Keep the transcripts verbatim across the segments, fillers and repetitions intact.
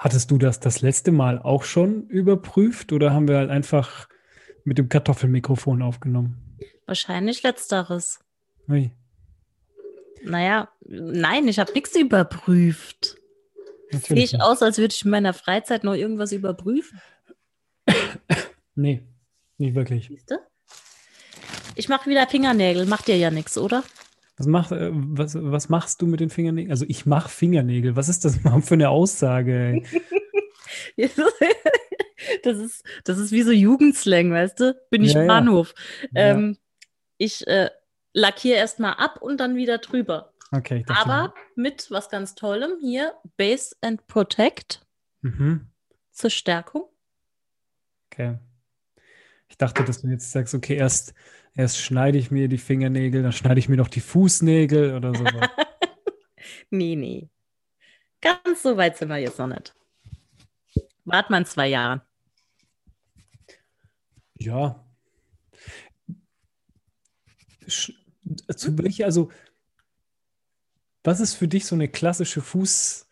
Hattest du das das letzte Mal auch schon überprüft oder haben wir halt einfach mit dem Kartoffelmikrofon aufgenommen? Wahrscheinlich letzteres. Ui, Naja, nein, ich habe nichts überprüft. Sehe natürlich ich nicht. aus, als würde ich in meiner Freizeit noch irgendwas überprüfen? Nee, nicht wirklich. Siehst du? Ich mache wieder Fingernägel. Macht dir ja nichts, oder? Was, macht, äh, was, was machst du mit den Fingernägeln? Also ich mache Fingernägel. Was ist das überhaupt für eine Aussage, ey? Das ist, das ist wie so Jugendslang, weißt du? Bin ich Ja, im ja, Bahnhof. ja. Ähm, ich äh, lackiere erstmal ab und dann wieder drüber. Okay, ich dachte, Aber mit was ganz Tollem hier, Base and Protect mhm, zur Stärkung. okay. Ich dachte, dass du jetzt sagst, okay, erst, erst schneide ich mir die Fingernägel, dann schneide ich mir noch die Fußnägel oder sowas. Nee, nee. Ganz so weit sind wir jetzt noch nicht. Wart mal in zwei Jahren. Ja, sch- Hm? zu welcher, also was ist für dich so eine klassische Fuß,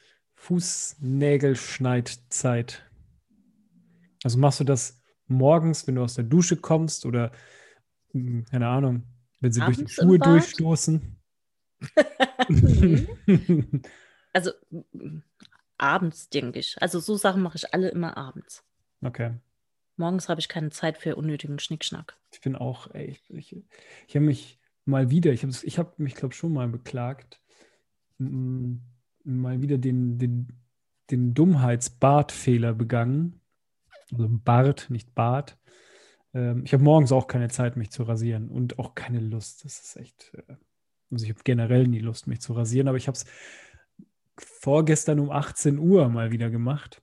Fußnägelschneidzeit? Also machst du das morgens, wenn du aus der Dusche kommst oder, hm, keine Ahnung, wenn sie durch die Abends im Schuhe Bad? durchstoßen? Nee. Also m- abends, denke ich. Also so Sachen mache ich alle immer abends. Okay. Morgens habe ich keine Zeit für unnötigen Schnickschnack. Ich bin auch, ey, ich, ich, ich habe mich mal wieder, ich habe ich hab mich, glaube schon mal beklagt, m- mal wieder den, den, den Dummheits-Bartfehler begangen. Also Bart, nicht Bart. Ähm, ich habe morgens auch keine Zeit, mich zu rasieren und auch keine Lust. Das ist echt, äh, also ich habe generell nie Lust, mich zu rasieren, aber ich habe es vorgestern um achtzehn Uhr mal wieder gemacht.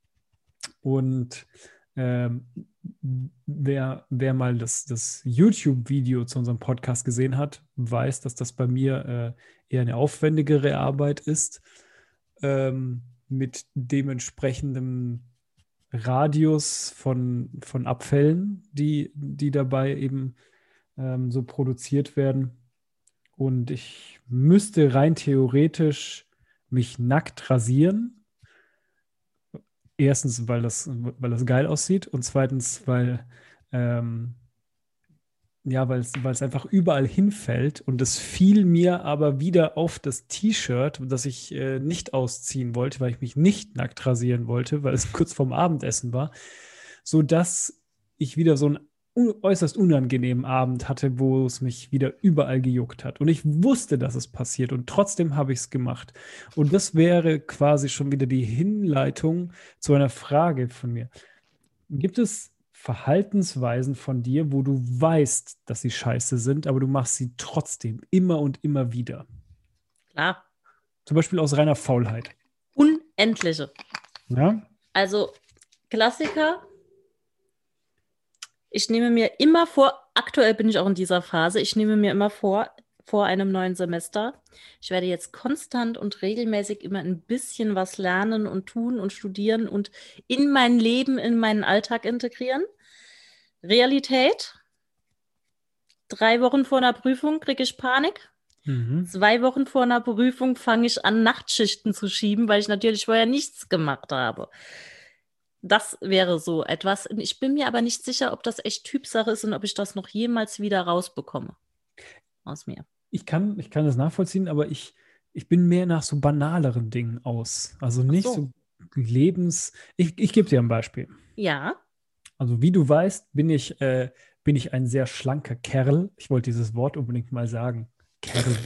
Und ähm, wer, wer mal das, das YouTube-Video zu unserem Podcast gesehen hat, weiß, dass das bei mir äh, eher eine aufwendigere Arbeit ist, ähm, mit dementsprechendem Radius von, von Abfällen, die, die dabei eben ähm, so produziert werden. Und ich müsste rein theoretisch mich nackt rasieren. Erstens, weil das, weil das geil aussieht und zweitens, weil, ähm, ja, weil es, weil es einfach überall hinfällt und es fiel mir aber wieder auf das T-Shirt, das ich äh, nicht ausziehen wollte, weil ich mich nicht nackt rasieren wollte, weil es kurz vorm Abendessen war, sodass ich wieder so einen un äußerst unangenehmen Abend hatte, wo es mich wieder überall gejuckt hat. Und ich wusste, dass es passiert und trotzdem habe ich es gemacht. Und das wäre quasi schon wieder die Hinleitung zu einer Frage von mir. Gibt es Verhaltensweisen von dir, wo du weißt, dass sie scheiße sind, aber du machst sie trotzdem immer und immer wieder? Klar. Zum Beispiel aus reiner Faulheit. Unendliche. Ja? Also Klassiker. Ich nehme mir immer vor, aktuell bin ich auch in dieser Phase, ich nehme mir immer vor, vor einem neuen Semester, ich werde jetzt konstant und regelmäßig immer ein bisschen was lernen und tun und studieren und in mein Leben, in meinen Alltag integrieren. Realität, drei Wochen vor einer Prüfung kriege ich Panik. Mhm. Zwei Wochen vor einer Prüfung fange ich an, Nachtschichten zu schieben, weil ich natürlich vorher nichts gemacht habe. Das wäre so etwas. Ich bin mir aber nicht sicher, ob das echt Typsache ist und ob ich das noch jemals wieder rausbekomme aus mir. Ich kann, ich kann das nachvollziehen, aber ich, ich bin mehr nach so banaleren Dingen aus. Also Ach nicht so. so Lebens. Ich, ich gebe dir ein Beispiel. Ja. Also wie du weißt, bin ich, äh, bin ich ein sehr schlanker Kerl. Ich wollte dieses Wort unbedingt mal sagen. Kerl.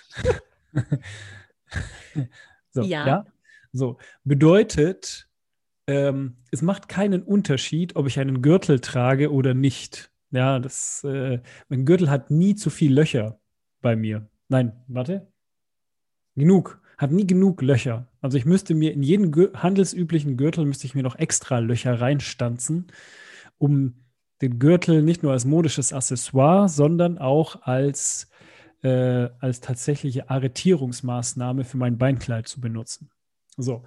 So, Ja. ja. So, bedeutet, ähm, es macht keinen Unterschied, ob ich einen Gürtel trage oder nicht. Ja, das, äh, mein Gürtel hat nie zu viel Löcher bei mir. Nein, warte. Genug. Hat nie genug Löcher. Also ich müsste mir in jeden Gür handelsüblichen Gürtel müsste ich mir noch extra Löcher reinstanzen, um den Gürtel nicht nur als modisches Accessoire, sondern auch als, äh, als tatsächliche Arretierungsmaßnahme für mein Beinkleid zu benutzen. So.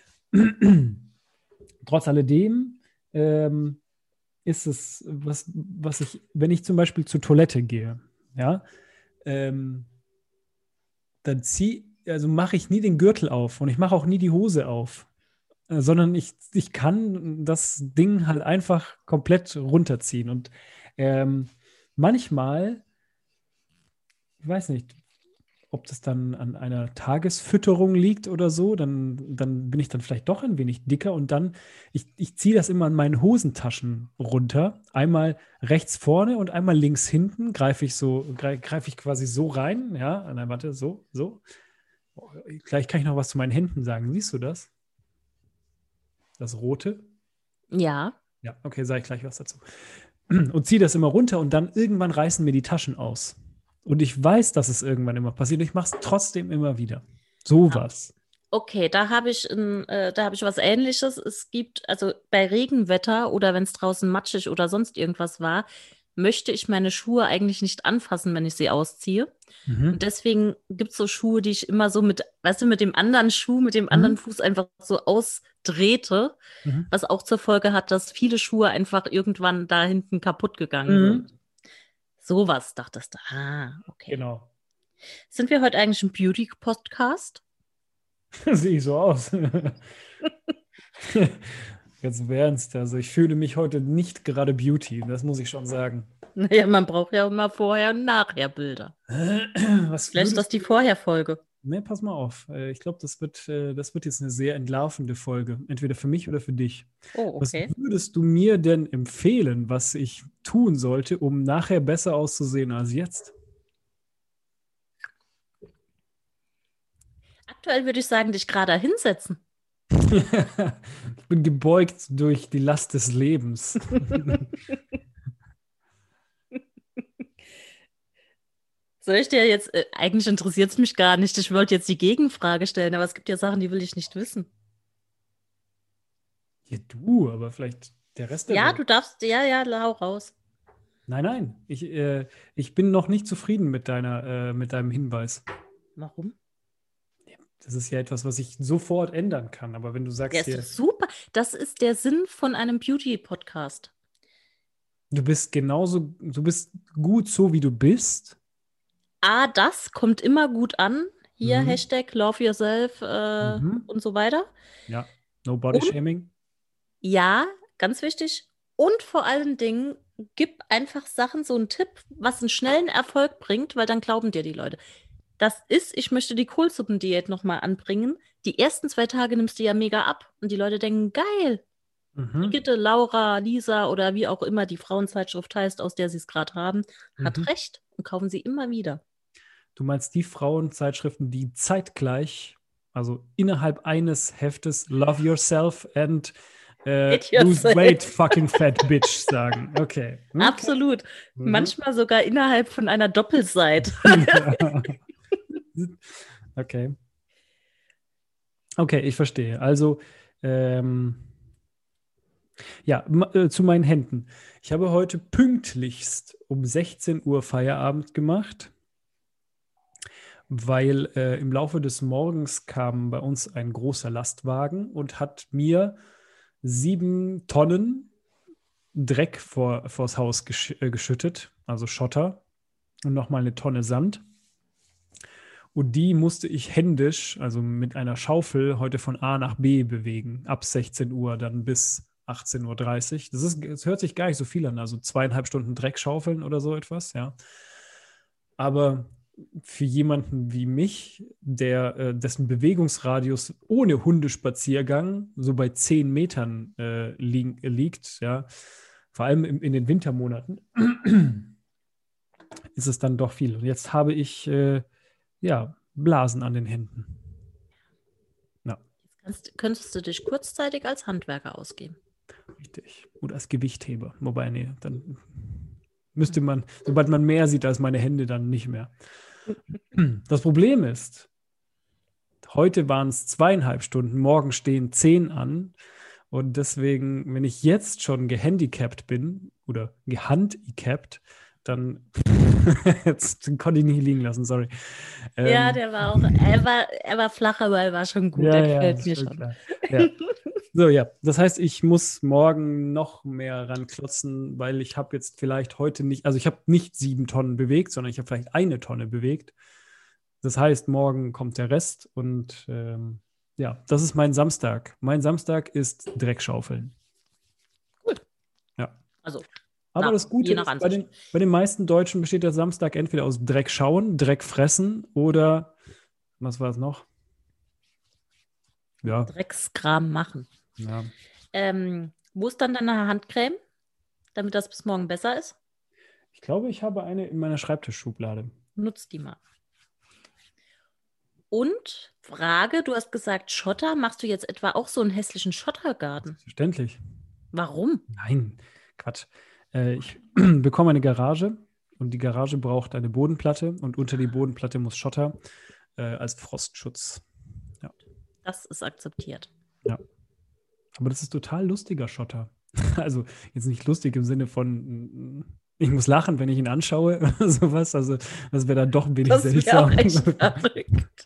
Trotz alledem ähm, ist es, was, was ich, wenn ich zum Beispiel zur Toilette gehe, ja, ähm, dann ziehe, also mache ich nie den Gürtel auf und ich mache auch nie die Hose auf. äh, sondern ich, ich kann das Ding halt einfach komplett runterziehen. Und ähm, manchmal, ich weiß nicht, ob das dann an einer Tagesfütterung liegt oder so, dann, dann bin ich dann vielleicht doch ein wenig dicker und dann, ich, ich ziehe das immer an meinen Hosentaschen runter. Einmal rechts vorne und einmal links hinten greife ich so, greif, greife ich quasi so rein, ja, nein, warte, so, so. Oh, gleich kann ich noch was zu meinen Händen sagen. Siehst du das? Das Rote? Ja. Ja, okay, sage ich gleich was dazu. Und ziehe das immer runter und dann irgendwann reißen mir die Taschen aus. Und ich weiß, dass es irgendwann immer passiert. Ich mache es trotzdem immer wieder. Sowas. Okay, da habe ich, ein, äh, da habe ich was Ähnliches. Es gibt, also bei Regenwetter oder wenn es draußen matschig oder sonst irgendwas war, möchte ich meine Schuhe eigentlich nicht anfassen, wenn ich sie ausziehe. Mhm. Und deswegen gibt es so Schuhe, die ich immer so mit, weißt du, mit dem anderen Schuh, mit dem anderen Mhm. Fuß einfach so ausdrehte, Mhm. was auch zur Folge hat, dass viele Schuhe einfach irgendwann da hinten kaputt gegangen Mhm. sind. Sowas dachtest du. Ah, okay. Genau. Sind wir heute eigentlich ein Beauty-Podcast? Sehe ich so aus. Ganz im Ernst. Also ich fühle mich heute nicht gerade Beauty. Das muss ich schon sagen. Naja, man braucht ja immer Vorher- und Nachher-Bilder. Was Vielleicht ist das würdest die du? Vorher-Folge. Ne, pass mal auf. Äh, Ich glaube, das wird, äh, das wird jetzt eine sehr entlarvende Folge. Entweder für mich oder für dich. Oh, Was okay. würdest du mir denn empfehlen, was ich tun sollte, um nachher besser auszusehen als jetzt? Aktuell würde ich sagen, dich gerade hinsetzen. Ich bin gebeugt durch die Last des Lebens. Soll ich dir jetzt, äh, eigentlich interessiert es mich gar nicht. Ich wollte jetzt die Gegenfrage stellen, aber es gibt ja Sachen, die will ich nicht wissen. Ja, du, aber vielleicht der Rest der Ja, Welt. du darfst, ja, ja, lau raus. Nein, nein, ich, äh, ich bin noch nicht zufrieden mit deiner, äh, mit deinem Hinweis. Warum? Das ist ja etwas, was ich sofort ändern kann. Aber wenn du Ja, sagst ist doch hier, super. Das ist der Sinn von einem Beauty-Podcast. du bist genauso, du bist gut so, wie du bist. A, das kommt immer gut an. Hier, Mhm. Hashtag Love Yourself äh, Mhm. und so weiter. Ja, no body Und shaming. ja, ganz wichtig. Und vor allen Dingen, gib einfach Sachen, so einen Tipp, was einen schnellen Erfolg bringt, weil dann glauben dir die Leute. Das ist, ich möchte die Kohlsuppendiät nochmal anbringen. Die ersten zwei Tage nimmst du ja mega ab. Und die Leute denken, geil, Mhm. Brigitte, Laura, Lisa oder wie auch immer die Frauenzeitschrift heißt, aus der sie es gerade haben, hat Mhm. recht und kaufen sie immer wieder. Du meinst die Frauenzeitschriften, die zeitgleich, also innerhalb eines Heftes Love Yourself and äh, It Lose Weight, yourself. fucking fat bitch sagen. Okay. Okay. Absolut. Mhm. Manchmal sogar innerhalb von einer Doppelseite. Ja. Okay. Okay, ich verstehe. Also, ähm, ja, ma- äh, zu meinen Händen. Ich habe heute pünktlichst um sechzehn Uhr Feierabend gemacht, weil äh, im Laufe des Morgens kam bei uns ein großer Lastwagen und hat mir sieben Tonnen Dreck vor, vors Haus gesch äh, geschüttet, also Schotter und nochmal eine Tonne Sand. Und die musste ich händisch, also mit einer Schaufel, heute von A nach B bewegen, ab sechzehn Uhr dann bis achtzehn Uhr dreißig. Das ist, das hört sich gar nicht so viel an, also zweieinhalb Stunden Dreck schaufeln oder so etwas, ja. Aber für jemanden wie mich, der äh, dessen Bewegungsradius ohne Hundespaziergang so bei zehn Metern äh, li liegt, ja, vor allem in, in den Wintermonaten, ist es dann doch viel. Und jetzt habe ich äh, ja Blasen an den Händen. Ja, Kannst, könntest du dich kurzzeitig als Handwerker ausgeben? richtig. Oder als Gewichtheber. Wobei, nee, dann müsste man, sobald man mehr sieht als meine Hände, dann nicht mehr. Das Problem ist, heute waren es zweieinhalb Stunden, morgen stehen zehn an. Und deswegen, wenn ich jetzt schon gehandicapt bin oder gehandicapt, dann jetzt konnte ich nicht liegen lassen, sorry. Ja, Ähm, der war auch, er war, er war flach, aber er war schon gut. ja, Der ja, gefällt ist mir schon schon. klar. Ja. So, ja. Das heißt, ich muss morgen noch mehr ranklotzen, weil ich habe jetzt vielleicht heute nicht, also ich habe nicht sieben Tonnen bewegt, sondern ich habe vielleicht eine Tonne bewegt. Das heißt, morgen kommt der Rest und ähm, Ja, das ist mein Samstag. Mein Samstag ist Dreckschaufeln. Gut. Ja. Also, Aber nach, das Gute je nach ist, bei Ansicht. den, bei den meisten Deutschen besteht der Samstag entweder aus Dreck schauen, Dreck fressen oder, was war es noch? Ja, Dreckskram machen. ja. Ähm, wo ist dann deine Handcreme, damit das bis morgen besser ist? Ich glaube, ich habe eine in meiner Schreibtischschublade. Nutz die mal. Und Frage, du hast gesagt Schotter, machst du jetzt etwa auch so einen hässlichen Schottergarten? Verständlich. Warum? Nein, Quatsch. Äh, ich bekomme eine Garage und die Garage braucht eine Bodenplatte und unter die Bodenplatte muss Schotter äh, als Frostschutz. Ja. Das ist akzeptiert. Ja. Aber das ist total lustiger Schotter. Also jetzt nicht lustig im Sinne von, ich muss lachen, wenn ich ihn anschaue oder sowas. Also das wäre dann doch ein wenig Das wäre seltsam. auch echt verrückt.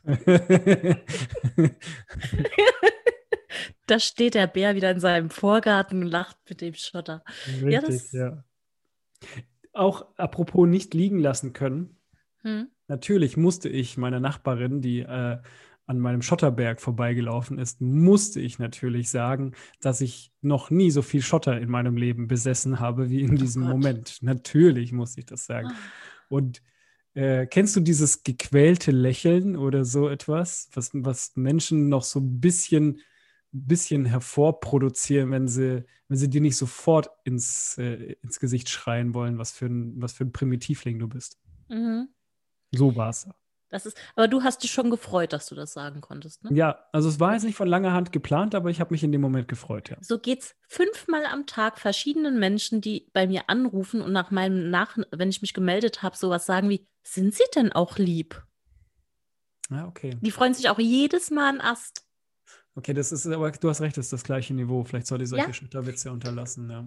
Da steht der Bär wieder in seinem Vorgarten und lacht mit dem Schotter. Ja, Richtig, das. ja. Auch apropos nicht liegen lassen können. Hm. Natürlich musste ich meiner Nachbarin, die äh, an meinem Schotterberg vorbeigelaufen ist, musste ich natürlich sagen, dass ich noch nie so viel Schotter in meinem Leben besessen habe wie in diesem Gott. Moment. Natürlich musste ich das sagen. Und äh, kennst du dieses gequälte Lächeln oder so etwas, was, was Menschen noch so ein bisschen, bisschen hervorproduzieren, wenn sie, wenn sie dir nicht sofort ins, äh, ins Gesicht schreien wollen, was für ein, was für ein Primitivling du bist? Mhm. So war es. Das ist, aber du hast dich schon gefreut, dass du das sagen konntest, ne? Ja, also es war jetzt nicht von langer Hand geplant, aber ich habe mich in dem Moment gefreut, ja. So geht's fünfmal am Tag verschiedenen Menschen, die bei mir anrufen und nach meinem nach, wenn ich mich gemeldet habe, sowas sagen wie, sind sie denn auch lieb? Ja, okay. Die freuen sich auch jedes Mal an Ast. Okay, das ist aber, du hast recht, das ist das gleiche Niveau. Vielleicht sollte ich solche Ja. Schutterwitze unterlassen, ja.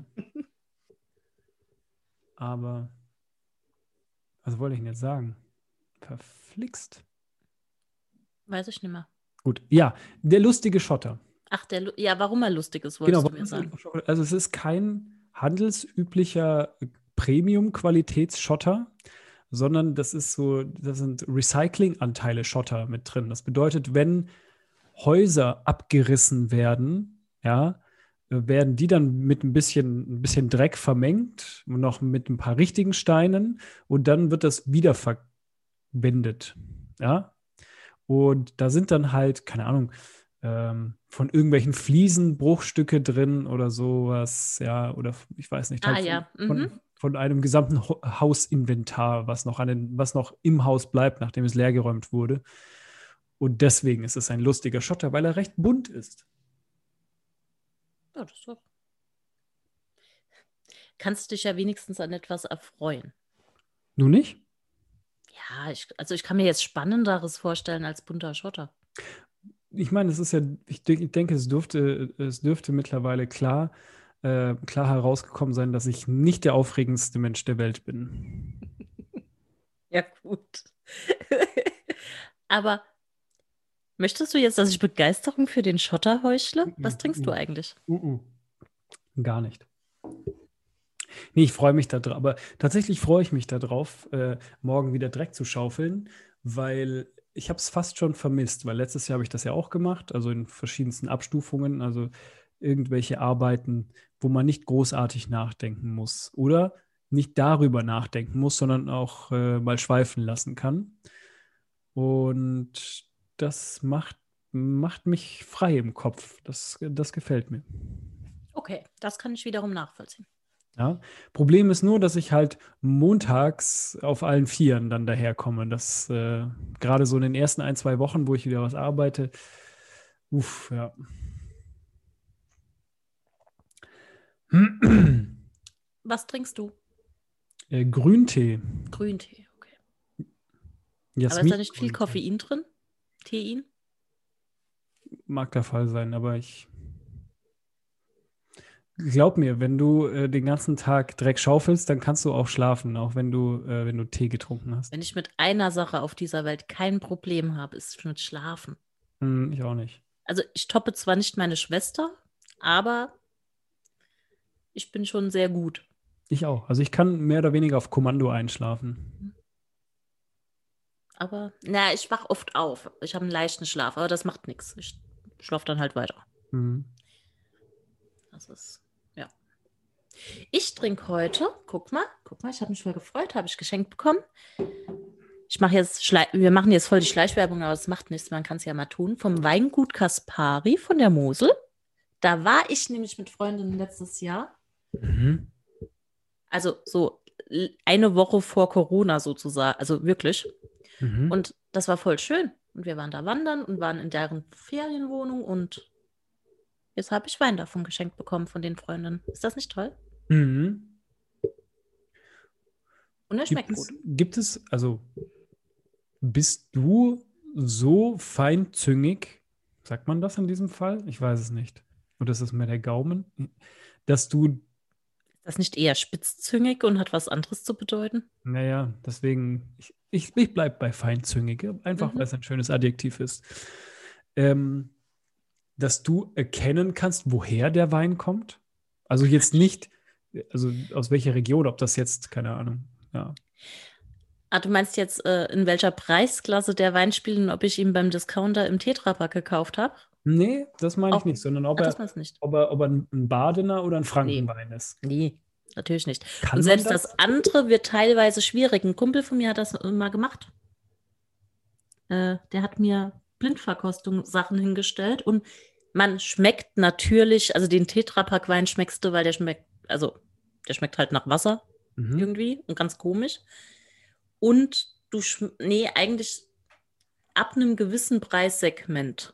Aber, was wollte ich denn jetzt sagen? Verflixt. Weiß ich nicht mehr. Gut, ja, der lustige Schotter. Ach, der, Lu- ja, warum er lustig ist, Genau, wolltest du warum mir ist er sagen. Schotter? Also es ist kein handelsüblicher Premium-Qualitätsschotter, sondern das ist so, da sind Recyclinganteile Schotter mit drin. Das bedeutet, wenn Häuser abgerissen werden, ja, werden die dann mit ein bisschen, ein bisschen Dreck vermengt, noch mit ein paar richtigen Steinen und dann wird das wiederverwendet, ja. Und da sind dann halt, keine Ahnung, ähm, von irgendwelchen Fliesen Bruchstücke drin oder sowas, ja, oder ich weiß nicht, Ah halt von, ja. Mhm. von, von einem gesamten Ho- Hausinventar, was noch an den, was noch im Haus bleibt, nachdem es leergeräumt wurde. Und deswegen ist es ein lustiger Schotter, weil er recht bunt ist. Ja, das ist doch. Kannst dich ja wenigstens an etwas erfreuen. Du nicht? Ja, ich, also ich kann mir jetzt Spannenderes vorstellen als bunter Schotter. Ich meine, es ist ja, ich, de- ich denke, es dürfte, es dürfte mittlerweile klar, äh, klar herausgekommen sein, dass ich nicht der aufregendste Mensch der Welt bin. Ja, gut. Aber möchtest du jetzt, dass ich Begeisterung für den Schotter heuchle? Was trinkst du eigentlich? Mm-mm. Gar nicht. Nee, ich freue mich da drauf. Aber tatsächlich freue ich mich darauf, äh, morgen wieder Dreck zu schaufeln, weil ich habe es fast schon vermisst, weil letztes Jahr habe ich das ja auch gemacht, also in verschiedensten Abstufungen, also irgendwelche Arbeiten, wo man nicht großartig nachdenken muss oder nicht darüber nachdenken muss, sondern auch äh, mal schweifen lassen kann. Und das macht, macht mich frei im Kopf. Das, das gefällt mir. Okay, das kann ich wiederum nachvollziehen. Ja. Problem ist nur, dass ich halt montags auf allen Vieren dann daherkomme. Das äh, gerade so in den ersten ein, zwei Wochen, wo ich wieder was arbeite. Uff, ja. Was trinkst du? Äh, Grüntee. Grüntee, okay. Aber ist da nicht viel Jasmin-Grüntee. Koffein drin? Tein? Mag der Fall sein, aber ich glaub mir, wenn du äh, den ganzen Tag Dreck schaufelst, dann kannst du auch schlafen, auch wenn du, äh, wenn du Tee getrunken hast. Wenn ich mit einer Sache auf dieser Welt kein Problem habe, ist es mit Schlafen. Hm, ich auch nicht. Also ich toppe zwar nicht meine Schwester, aber ich bin schon sehr gut. Ich auch. Also ich kann mehr oder weniger auf Kommando einschlafen. Aber, na, ich wach oft auf. Ich habe einen leichten Schlaf, aber das macht nichts. Ich schlafe dann halt weiter. Mhm. Das ist, ja. Ich trinke heute, guck mal, guck mal, ich habe mich voll gefreut, habe ich geschenkt bekommen. Ich mache jetzt, Schle- wir machen jetzt voll die Schleichwerbung, aber es macht nichts, man kann es ja mal tun. Vom Weingut Caspari von der Mosel. Da war ich nämlich mit Freundinnen letztes Jahr. Mhm. Also so eine Woche vor Corona sozusagen, also wirklich. Mhm. Und das war voll schön. Und wir waren da wandern und waren in deren Ferienwohnung und jetzt habe ich Wein davon geschenkt bekommen von den Freundinnen. Ist das nicht toll? Mhm. Und er Gibt schmeckt es, gut. gibt es, also bist du so feinzüngig, sagt man das in diesem Fall? Ich weiß es nicht. Oder ist es mehr der Gaumen? Dass du, Ist das nicht eher spitzzüngig und hat was anderes zu bedeuten? naja, deswegen, ich, ich, ich bleibe bei feinzüngig, einfach Mhm. weil es ein schönes Adjektiv ist. Ähm, dass du erkennen kannst, woher der Wein kommt? Also jetzt nicht, also aus welcher Region, ob das jetzt, keine Ahnung, ja. Ah, du meinst jetzt, äh, in welcher Preisklasse der Wein spielt und ob ich ihn beim Discounter im Tetrapack gekauft habe? Nee, das meine ich Auch. nicht, sondern ob Ah, das er, meinst du nicht. ob er, ob er ein ein Badener oder ein Nee. Frankenwein ist. Nee, natürlich nicht. Und Kann man selbst das? das andere wird teilweise schwierig. Ein Kumpel von mir hat das mal gemacht. Äh, der hat mir Blindverkostung-Sachen hingestellt und man schmeckt natürlich, also den Tetrapack-Wein schmeckst du, weil der schmeckt, also der schmeckt halt nach Wasser Mhm. irgendwie und ganz komisch. Und du, schm- nee, eigentlich ab einem gewissen Preissegment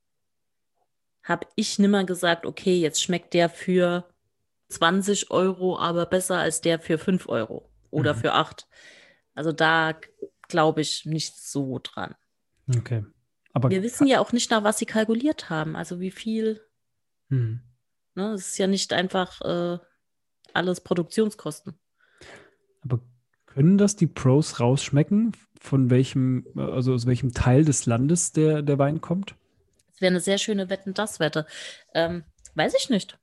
habe ich nimmer gesagt, okay, jetzt schmeckt der für zwanzig Euro, aber besser als der für fünf Euro oder Mhm. für acht. Also da glaube ich nicht so dran. Okay. Aber, Wir wissen ja auch nicht, nach was sie kalkuliert haben. Also wie viel, hm. ne? Es ist ja nicht einfach äh, alles Produktionskosten. Aber können das die Pros rausschmecken, von welchem, also aus welchem Teil des Landes der, der Wein kommt? Es wäre eine sehr schöne Wetten-das-Wette. Ähm, weiß ich nicht.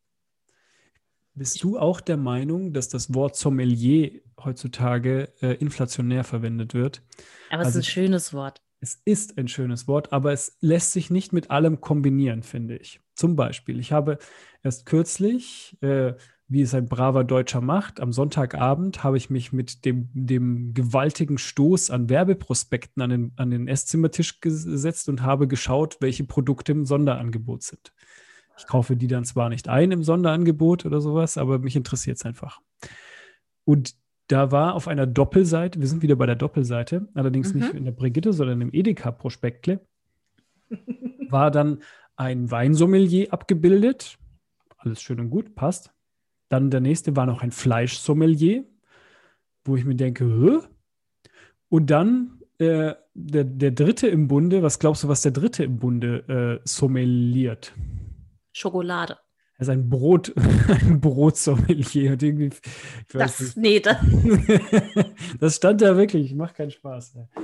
Bist Ich, du auch der Meinung, dass das Wort Sommelier heutzutage äh, inflationär verwendet wird? aber es ist Also ein schönes Wort. es ist ein schönes Wort, aber es lässt sich nicht mit allem kombinieren, finde ich. Zum Beispiel, ich habe erst kürzlich, äh, wie es ein braver Deutscher macht, am Sonntagabend habe ich mich mit dem, dem gewaltigen Stoß an Werbeprospekten an den, an den Esszimmertisch gesetzt und habe geschaut, welche Produkte im Sonderangebot sind. Ich kaufe die dann zwar nicht ein im Sonderangebot oder sowas, aber mich interessiert es einfach. Und da war auf einer Doppelseite, wir sind wieder bei der Doppelseite, allerdings nicht Mhm. in der Brigitte, sondern im Edeka-Prospektle, war dann ein Weinsommelier abgebildet. Alles schön und gut, passt. Dann der nächste war noch ein Fleischsommelier, wo ich mir denke, hä? Und dann äh, der, der dritte im Bunde, was glaubst du, was der dritte im Bunde äh, sommeliert? Schokolade. Er ist ein Brot, ein Brotsommelier. Und irgendwie, ich weiß Das, nicht. nee, das. Das stand da wirklich, macht keinen Spaß. Ne?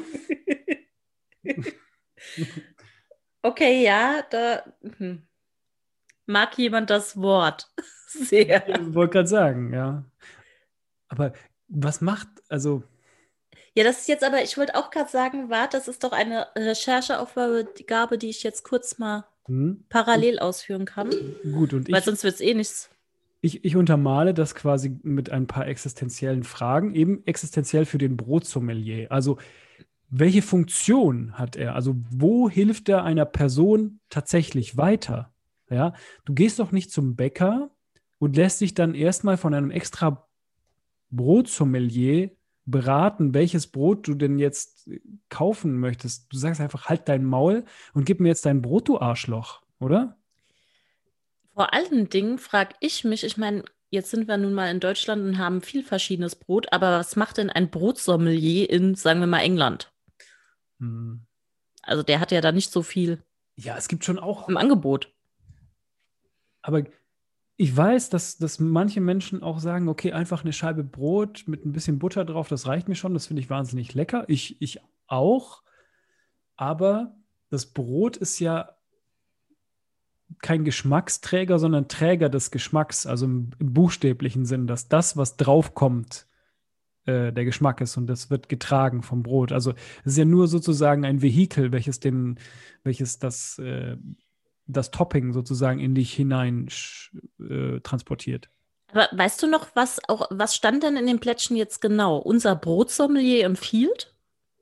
Okay, ja, da hm. mag jemand das Wort sehr. Ich wollte gerade sagen, ja. Aber was macht, also, Ja, das ist jetzt aber, ich wollte auch gerade sagen, warte, das ist doch eine Rechercheaufgabe, die Gabe, die ich jetzt kurz mal hm, und, parallel ausführen kann, gut, und weil ich, sonst wird es eh nichts. ich, ich untermale das quasi mit ein paar existenziellen Fragen, eben existenziell für den Brotsommelier. Also, welche Funktion hat er? Also, wo hilft er einer Person tatsächlich weiter? Ja, du gehst doch nicht zum Bäcker und lässt dich dann erstmal von einem extra Brotsommelier beraten, welches Brot du denn jetzt kaufen möchtest. Du sagst einfach, halt dein Maul und gib mir jetzt dein Brot, du Arschloch, oder? Vor allen Dingen frage ich mich, ich meine, jetzt sind wir nun mal in Deutschland und haben viel verschiedenes Brot, aber was macht denn ein Brotsommelier in, sagen wir mal, England? Hm. Also der hat ja da nicht so viel Ja, es gibt schon auch, im Angebot. aber ich weiß, dass, dass manche Menschen auch sagen, okay, einfach eine Scheibe Brot mit ein bisschen Butter drauf, das reicht mir schon, das finde ich wahnsinnig lecker. Ich, ich auch, aber das Brot ist ja kein Geschmacksträger, sondern Träger des Geschmacks, also im, im buchstäblichen Sinn, dass das, was draufkommt, äh, der Geschmack ist und das wird getragen vom Brot. Also es ist ja nur sozusagen ein Vehikel, welches den, welches das äh, das Topping sozusagen in dich hinein äh, transportiert. Aber weißt du noch, was auch, was stand denn in den Plättchen jetzt genau? Unser Brotsommelier empfiehlt?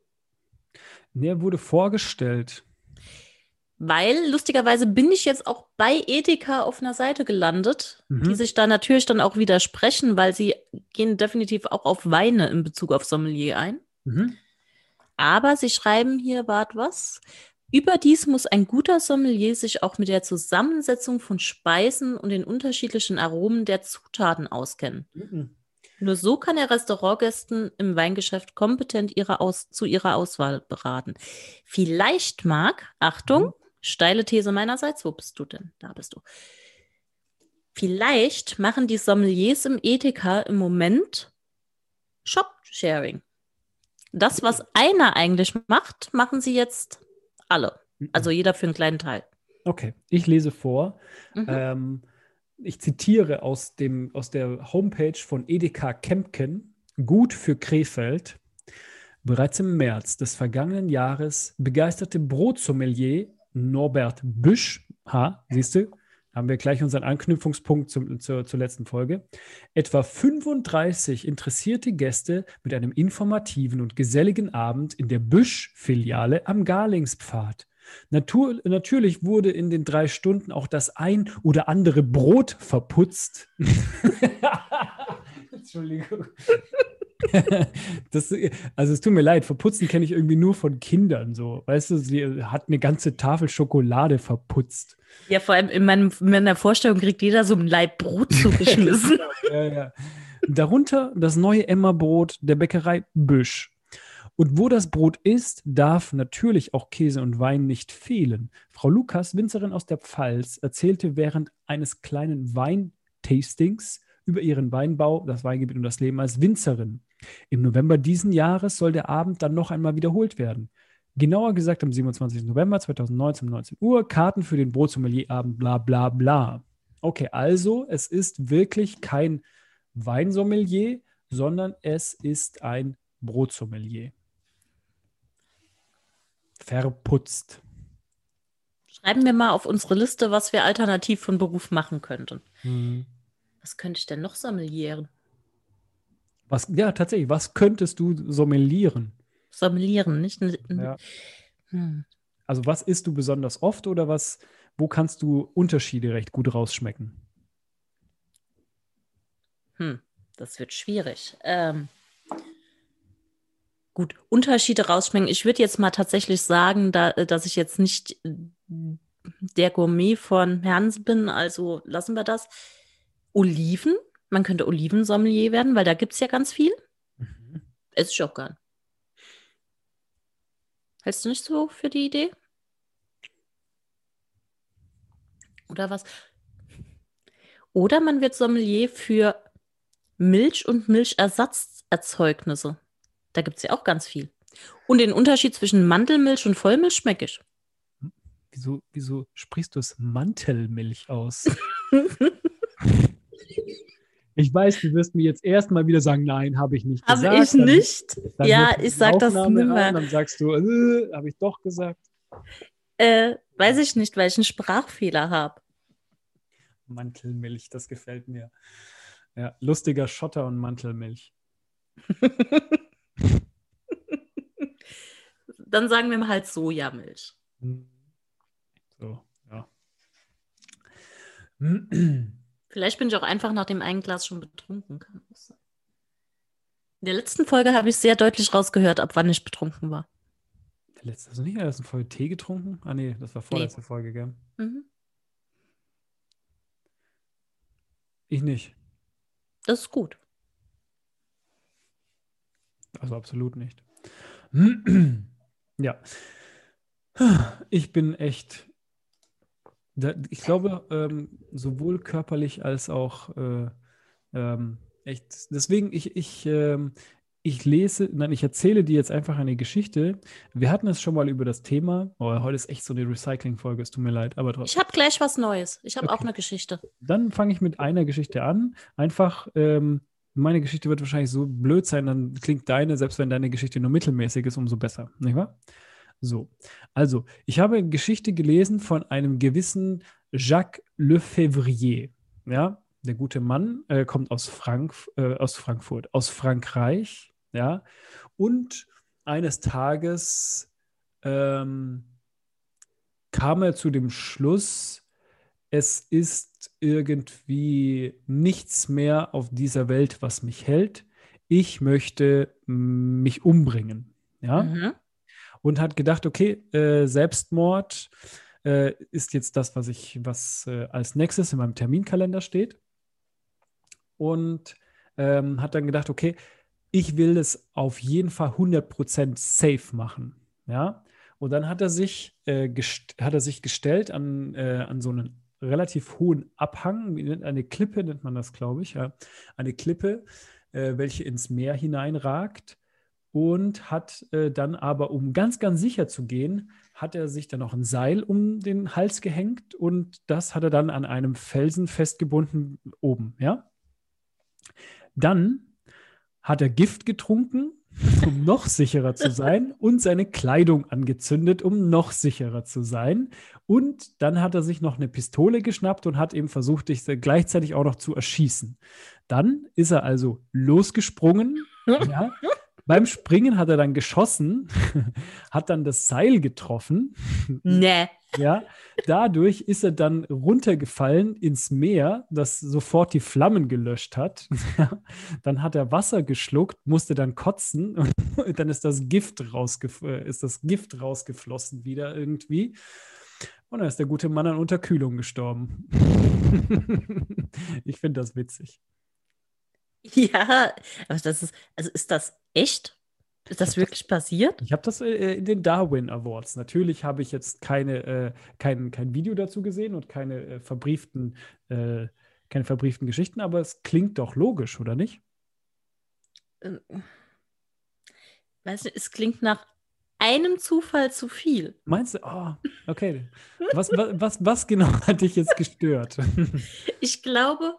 Der wurde vorgestellt. Weil, lustigerweise bin ich jetzt auch bei Edeka auf einer Seite gelandet, Mhm. die sich da natürlich dann auch widersprechen, weil sie gehen definitiv auch auf Weine in Bezug auf Sommelier ein. Mhm. Aber sie schreiben hier, wart was? Überdies muss ein guter Sommelier sich auch mit der Zusammensetzung von Speisen und den unterschiedlichen Aromen der Zutaten auskennen. Mhm. Nur so kann er Restaurantgästen im Weingeschäft kompetent ihre Aus zu ihrer Auswahl beraten. Vielleicht mag, Achtung, Mhm. steile These meinerseits, wo bist du denn? Da bist du. Vielleicht machen die Sommeliers im Edeka im Moment Shop-Sharing. Das, was einer eigentlich macht, machen sie jetzt alle. Also jeder für einen kleinen Teil. Okay, ich lese vor. Mhm. Ähm, ich zitiere aus, dem, aus der Homepage von Edeka Kempken, gut für Krefeld. Bereits im März des vergangenen Jahres begeisterte Brotsommelier Norbert Büsch, ha, siehst du, haben wir gleich unseren Anknüpfungspunkt zum, zur, zur letzten Folge, etwa fünfunddreißig interessierte Gäste mit einem informativen und geselligen Abend in der Büsch-Filiale am Garlingspfad. Natur, natürlich wurde in den drei Stunden auch das ein oder andere Brot verputzt. Entschuldigung. Das, also es tut mir leid, verputzen kenne ich irgendwie nur von Kindern so. Weißt du, sie hat eine ganze Tafel Schokolade verputzt. Ja, vor allem in, meinem, in meiner Vorstellung kriegt jeder so ein Laib Brot zugeschmissen. Ja, ja. Darunter das neue Emma-Brot der Bäckerei Büsch. Und wo das Brot ist, darf natürlich auch Käse und Wein nicht fehlen. Frau Lukas, Winzerin aus der Pfalz, erzählte während eines kleinen Weintastings über ihren Weinbau, das Weingebiet und das Leben als Winzerin. Im November diesen Jahres soll der Abend dann noch einmal wiederholt werden. Genauer gesagt am siebenundzwanzigsten November zweitausendneunzehn um neunzehn Uhr, Karten für den Brotsommelier-Abend, bla bla bla. Okay, also es ist wirklich kein Weinsommelier, sondern es ist ein Brotsommelier. Verputzt. Schreiben wir mal auf unsere Liste, was wir alternativ von Beruf machen könnten. Mhm. Was könnte ich denn noch sommelieren? Was, ja, tatsächlich, was könntest du sommelieren? Sommelieren, nicht? Ja. Hm. Also was isst du besonders oft oder was, wo kannst du Unterschiede recht gut rausschmecken? Hm, das wird schwierig. Ähm, gut, Unterschiede rausschmecken. Ich würde jetzt mal tatsächlich sagen, da, dass ich jetzt nicht der Gourmet von Herrns bin, also lassen wir das. Oliven, man könnte Olivensommelier werden, weil da gibt es ja ganz viel. Mhm. Esse ich auch gern. Hältst du nicht so für die Idee? Oder was? Oder man wird Sommelier für Milch und Milchersatzerzeugnisse. Da gibt es ja auch ganz viel. Und den Unterschied zwischen Mandelmilch und Vollmilch schmecke ich. Wieso, wieso sprichst du es Mantelmilch aus? Ich weiß, du wirst mir jetzt erstmal wieder sagen, nein, habe ich nicht Habe gesagt. ich nicht? Dann, dann Ja, ich sage das nimmer. Dann sagst du, äh, habe ich doch gesagt. Äh, weiß ich nicht, weil ich einen Sprachfehler habe. Mantelmilch, das gefällt mir. Ja, lustiger Schotter und Mantelmilch. Dann sagen wir mal halt Sojamilch. So, ja. Vielleicht bin ich auch einfach nach dem einen Glas schon betrunken. Kann auch sein. In der letzten Folge habe ich sehr deutlich rausgehört, ab wann ich betrunken war. Der letzte, hast du nicht in der letzten Folge Tee getrunken? Ah nee, das war vorletzte nee. Folge, gell? Mhm. Ich nicht. Das ist gut. Also absolut nicht. Ja. Ich bin echt, ich glaube, ähm, sowohl körperlich als auch äh, ähm, echt, deswegen, ich, ich, ähm, ich lese, nein, ich erzähle dir jetzt einfach eine Geschichte. Wir hatten es schon mal über das Thema, oh, heute ist echt so eine Recycling-Folge, es tut mir leid, aber trotzdem. Ich habe gleich was Neues. Ich habe Okay. auch eine Geschichte. Dann fange ich mit einer Geschichte an. Einfach, ähm, meine Geschichte wird wahrscheinlich so blöd sein, dann klingt deine, selbst wenn deine Geschichte nur mittelmäßig ist, umso besser, nicht wahr? So, also ich habe eine Geschichte gelesen von einem gewissen Jacques Lefebvrier. Ja, der gute Mann äh, kommt aus, Frank äh, aus Frankfurt, aus Frankreich. Ja, und eines Tages ähm, kam er zu dem Schluss, es ist irgendwie nichts mehr auf dieser Welt, was mich hält. Ich möchte mm, mich umbringen. Ja, Mhm. und hat gedacht, okay, äh, Selbstmord äh, ist jetzt das, was ich, was äh, als nächstes in meinem Terminkalender steht. Und ähm, hat dann gedacht, okay, ich will es auf jeden Fall hundert Prozent safe machen. Ja. Und dann hat er sich, äh, gest- hat er sich gestellt an, äh, an so einen relativ hohen Abhang, wie nennt- eine Klippe nennt man das, glaube ich, ja. Eine Klippe, äh, welche ins Meer hineinragt und hat äh, dann aber, um ganz, ganz sicher zu gehen, hat er sich dann noch ein Seil um den Hals gehängt und das hat er dann an einem Felsen festgebunden oben, ja. Dann hat er Gift getrunken, um noch sicherer zu sein und seine Kleidung angezündet, um noch sicherer zu sein. Und dann hat er sich noch eine Pistole geschnappt und hat eben versucht, dich gleichzeitig auch noch zu erschießen. Dann ist er also losgesprungen, ja. Beim Springen hat er dann geschossen, hat dann das Seil getroffen. Nee. Ja, dadurch ist er dann runtergefallen ins Meer, das sofort die Flammen gelöscht hat. Dann hat er Wasser geschluckt, musste dann kotzen und dann ist das Gift, rausgef- äh, ist das Gift rausgeflossen wieder irgendwie. Und dann ist der gute Mann an Unterkühlung gestorben. Ich finde das witzig. Ja, aber das ist, also ist das echt? Ist Ich das habe das wirklich passiert? Ich habe das äh, in den Darwin Awards. Natürlich habe ich jetzt keine, äh, kein, kein Video dazu gesehen und keine äh, verbrieften, äh, keine verbrieften Geschichten, aber es klingt doch logisch, oder nicht? Ähm, Weißt du, es klingt nach einem Zufall zu viel. Meinst du, oh, okay. Was, was, was, was genau hat dich jetzt gestört? Ich glaube,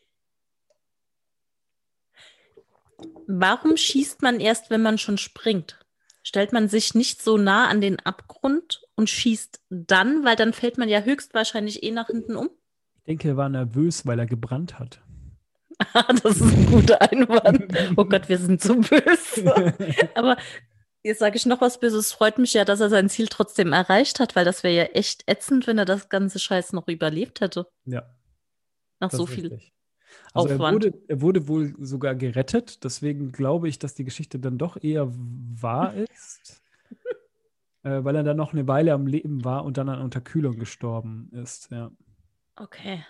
warum schießt man erst, wenn man schon springt? Stellt man sich nicht so nah an den Abgrund und schießt dann, weil dann fällt man ja höchstwahrscheinlich eh nach hinten um? Ich denke, er war nervös, weil er gebrannt hat. Das ist ein guter Einwand. Oh Gott, wir sind so böse. Aber jetzt sage ich noch was Böses. Es freut mich ja, dass er sein Ziel trotzdem erreicht hat, weil das wäre ja echt ätzend, wenn er das ganze Scheiß noch überlebt hätte. Ja, Nach das so ist viel richtig. Also er Aufwand. wurde, er wurde wohl sogar gerettet, deswegen glaube ich, dass die Geschichte dann doch eher wahr ist, äh, weil er dann noch eine Weile am Leben war und dann an Unterkühlung gestorben ist. Ja. Okay.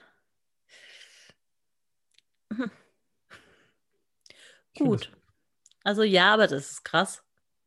Hm, Ich finde das. Gut. Also ja, aber das ist krass.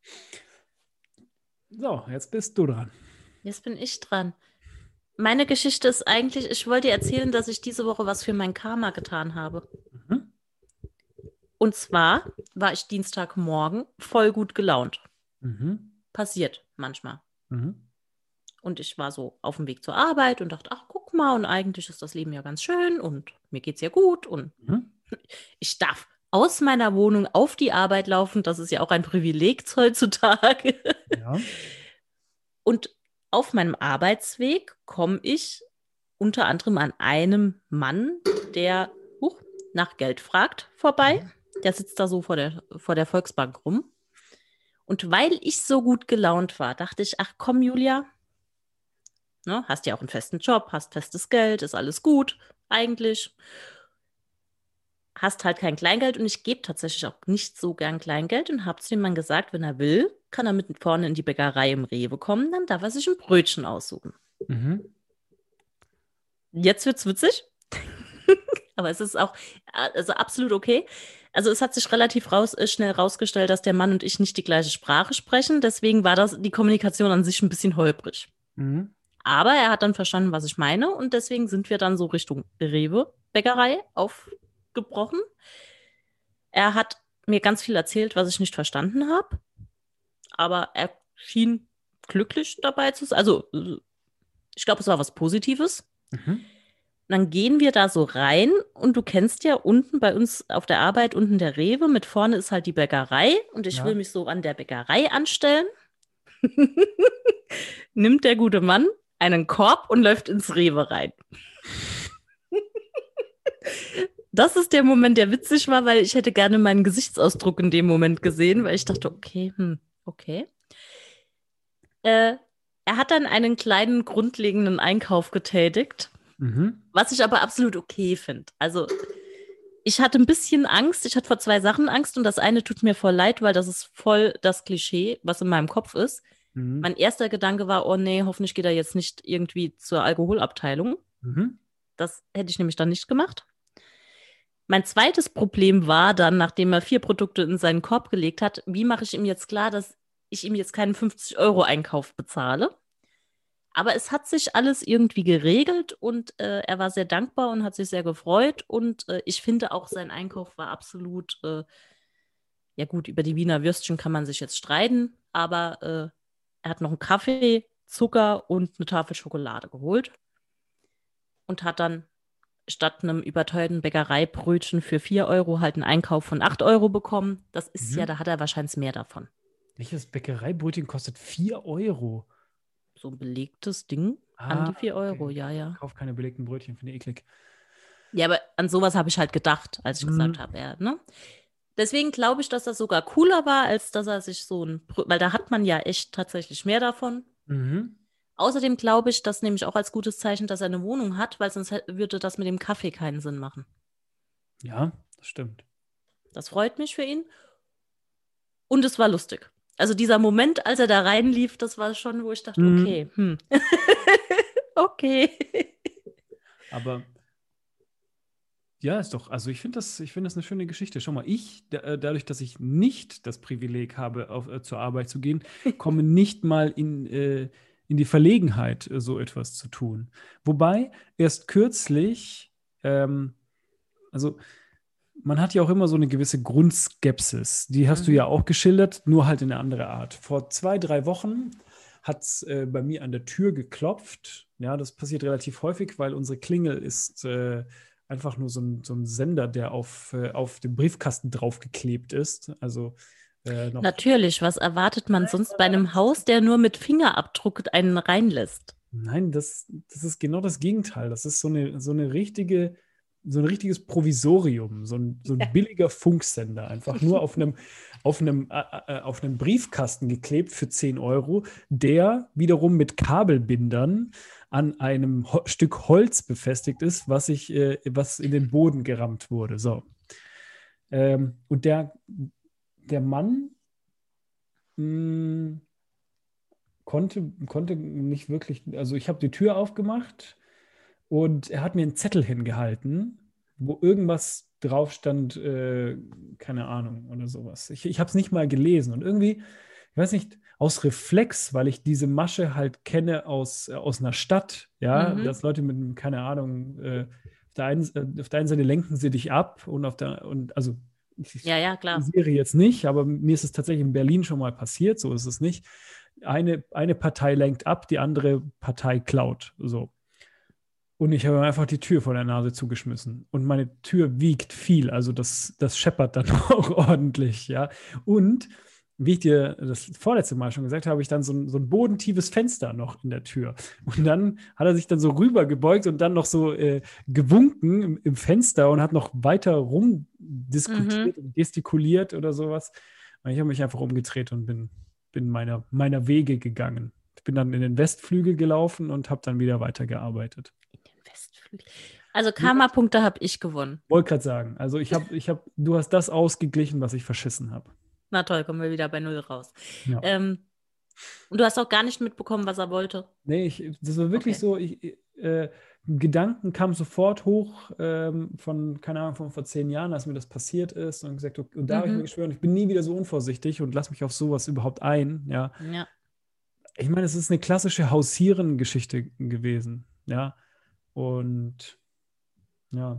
So, jetzt bist du dran. Jetzt bin ich dran. Meine Geschichte ist eigentlich, ich wollte dir erzählen, dass ich diese Woche was für mein Karma getan habe. Mhm. Und zwar war ich Dienstagmorgen voll gut gelaunt. Mhm. Passiert manchmal. Mhm. Und ich war so auf dem Weg zur Arbeit und dachte, ach, guck mal, und eigentlich ist das Leben ja ganz schön und mir geht's ja gut und Mhm. ich darf aus meiner Wohnung auf die Arbeit laufen. Das ist ja auch ein Privileg heutzutage. Ja. Und auf meinem Arbeitsweg komme ich unter anderem an einem Mann, der huch, nach Geld fragt, vorbei. Der sitzt da so vor der, vor der Volksbank rum. Und weil ich so gut gelaunt war, dachte ich, ach komm, Julia, ne, hast ja auch einen festen Job, hast festes Geld, ist alles gut, eigentlich. Hast halt kein Kleingeld und ich gebe tatsächlich auch nicht so gern Kleingeld und habe zu ihm dann gesagt, wenn er will, kann er mit vorne in die Bäckerei im Rewe kommen, dann darf er sich ein Brötchen aussuchen. Mhm. Jetzt wird's witzig, aber es ist auch also absolut okay. Also es hat sich relativ raus, äh, schnell rausgestellt, dass der Mann und ich nicht die gleiche Sprache sprechen, deswegen war das die Kommunikation an sich ein bisschen holprig. Mhm. Aber er hat dann verstanden, was ich meine und deswegen sind wir dann so Richtung Rewe Bäckerei aufgebrochen. Er hat mir ganz viel erzählt, was ich nicht verstanden habe, aber er schien glücklich dabei zu sein. Also ich glaube, es war was Positives. Mhm. Dann gehen wir da so rein und du kennst ja unten bei uns auf der Arbeit, unten der Rewe, mit vorne ist halt die Bäckerei und ich Ja. will mich so an der Bäckerei anstellen. nimmt der gute Mann einen Korb und läuft ins Rewe rein. Das ist der Moment, der witzig war, weil ich hätte gerne meinen Gesichtsausdruck in dem Moment gesehen, weil ich dachte, okay, hm, okay. Äh, er hat dann einen kleinen grundlegenden Einkauf getätigt, Mhm. was ich aber absolut okay finde. Also ich hatte ein bisschen Angst. Ich hatte vor zwei Sachen Angst und das eine tut mir voll leid, weil das ist voll das Klischee, was in meinem Kopf ist. Mhm. Mein erster Gedanke war, oh nee, hoffentlich geht er jetzt nicht irgendwie zur Alkoholabteilung. Mhm. Das hätte ich nämlich dann nicht gemacht. Mein zweites Problem war dann, nachdem er vier Produkte in seinen Korb gelegt hat, wie mache ich ihm jetzt klar, dass ich ihm jetzt keinen fünfzig-Euro-Einkauf bezahle? Aber es hat sich alles irgendwie geregelt und äh, er war sehr dankbar und hat sich sehr gefreut. Und äh, ich finde auch, sein Einkauf war absolut, äh, ja gut, über die Wiener Würstchen kann man sich jetzt streiten, aber äh, er hat noch einen Kaffee, Zucker und eine Tafel Schokolade geholt und hat dann statt einem überteuerten Bäckereibrötchen für vier Euro halt einen Einkauf von acht Euro bekommen. Das ist ja, Mhm. da hat er wahrscheinlich mehr davon. Welches Bäckereibrötchen kostet vier Euro? So ein belegtes Ding an Ah, die vier Euro, okay. ja, Ich ja. kaufe keine belegten Brötchen, finde ich eklig. Ja, aber an sowas habe ich halt gedacht, als ich gesagt Mhm. habe, ja, ne? Deswegen glaube ich, dass das sogar cooler war, als dass er sich so ein, Brö- weil da hat man ja echt tatsächlich mehr davon. Mhm. Außerdem glaube ich, das nehme ich auch als gutes Zeichen, dass er eine Wohnung hat, weil sonst hä- würde das mit dem Kaffee keinen Sinn machen. Ja, das stimmt. Das freut mich für ihn. Und es war lustig. Also dieser Moment, als er da reinlief, das war schon, wo ich dachte, Mhm. okay, hm. Okay. Aber ja, ist doch, also ich finde das, ich finde das eine schöne Geschichte. Schau mal, ich, da, äh, dadurch, dass ich nicht das Privileg habe, auf, äh, zur Arbeit zu gehen, komme nicht mal in, äh, in die Verlegenheit, äh, so etwas zu tun. Wobei erst kürzlich, ähm, also man hat ja auch immer so eine gewisse Grundskepsis. Die hast du Mhm. ja auch geschildert, nur halt in eine andere Art. Vor zwei, drei Wochen hat es äh, bei mir an der Tür geklopft. Ja, das passiert relativ häufig, weil unsere Klingel ist äh, einfach nur so ein, so ein Sender, der auf, äh, auf dem Briefkasten draufgeklebt ist. Also äh, noch. Natürlich, was erwartet man sonst bei einem Haus, der nur mit Fingerabdruck einen reinlässt? Nein, das, das ist genau das Gegenteil. Das ist so eine, so eine richtige, so ein richtiges Provisorium, so ein, so ein billiger Funksender, einfach nur auf einem, auf einem, äh, äh, auf einem Briefkasten geklebt für zehn Euro, der wiederum mit Kabelbindern an einem Ho Stück Holz befestigt ist, was ich, äh, was in den Boden gerammt wurde. So. Ähm, und der, der Mann mh, konnte, konnte nicht wirklich, also ich habe die Tür aufgemacht. Und er hat mir einen Zettel hingehalten, wo irgendwas drauf stand, äh, keine Ahnung oder sowas. Ich, ich habe es nicht mal gelesen. Und irgendwie, ich weiß nicht, aus Reflex, weil ich diese Masche halt kenne aus, äh, aus einer Stadt, ja, Mhm. dass Leute mit, keine Ahnung, äh, auf der einen, äh, auf der einen Seite lenken sie dich ab und auf der, und also ich Ja, ja, klar. sehe jetzt nicht, aber mir ist es tatsächlich in Berlin schon mal passiert, so ist es nicht. Eine, eine Partei lenkt ab, die andere Partei klaut. So. Und ich habe einfach die Tür vor der Nase zugeschmissen. Und meine Tür wiegt viel, also das, das scheppert dann auch ordentlich, ja. Und wie ich dir das vorletzte Mal schon gesagt habe, habe ich dann so ein, so ein bodentiefes Fenster noch in der Tür. Und dann hat er sich dann so rüber gebeugt und dann noch so äh, gewunken im, im Fenster und hat noch weiter Mhm. rumdiskutiert und gestikuliert oder sowas. Und ich habe mich einfach umgedreht und bin, bin meiner, meiner Wege gegangen. Ich bin dann in den Westflügel gelaufen und habe dann wieder weitergearbeitet. Westflügel. Also Karma-Punkte habe ich gewonnen. Wollte gerade sagen, also ich habe, ich habe, du hast das ausgeglichen, was ich verschissen habe. Na toll, kommen wir wieder bei Null raus. Ja. Ähm, und du hast auch gar nicht mitbekommen, was er wollte. Nee, ich, das war wirklich Okay. so, ich, äh, Gedanken kamen sofort hoch ähm, von, keine Ahnung, von vor zehn Jahren, als mir das passiert ist und gesagt, okay, und da habe ich mir Mhm. geschworen, ich bin nie wieder so unvorsichtig und lass mich auf sowas überhaupt ein. Ja, Ja. ich meine, es ist eine klassische Hausieren-Geschichte gewesen. Ja, und ja,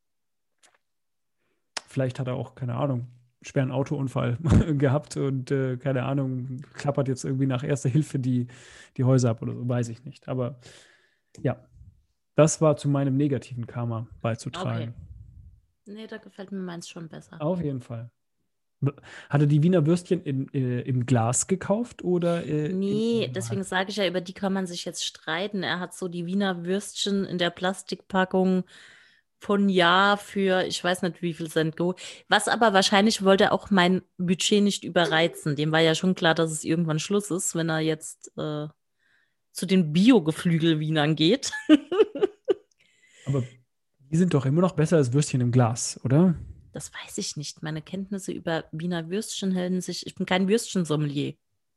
vielleicht hat er auch, keine Ahnung, schweren Autounfall gehabt und äh, keine Ahnung, klappert jetzt irgendwie nach Erster Hilfe die, die Häuser ab oder so, weiß ich nicht. Aber ja, das war zu meinem negativen Karma Okay. beizutragen. Nee, da gefällt mir meins schon besser. Auf jeden Fall. Hat er die Wiener Würstchen in, äh, im Glas gekauft oder äh, in, Nee, normal? deswegen sage ich ja, über die kann man sich jetzt streiten. Er hat so die Wiener Würstchen in der Plastikpackung von Jahr für, ich weiß nicht wie viel Cent go. Was aber wahrscheinlich wollte auch mein Budget nicht überreizen. Dem war ja schon klar, dass es irgendwann Schluss ist, wenn er jetzt äh, zu den Bio-Geflügel-Wienern geht. Aber die sind doch immer noch besser als Würstchen im Glas, oder? Das weiß ich nicht. Meine Kenntnisse über Wiener Würstchen halten sich. Ich bin kein Würstchensommelier.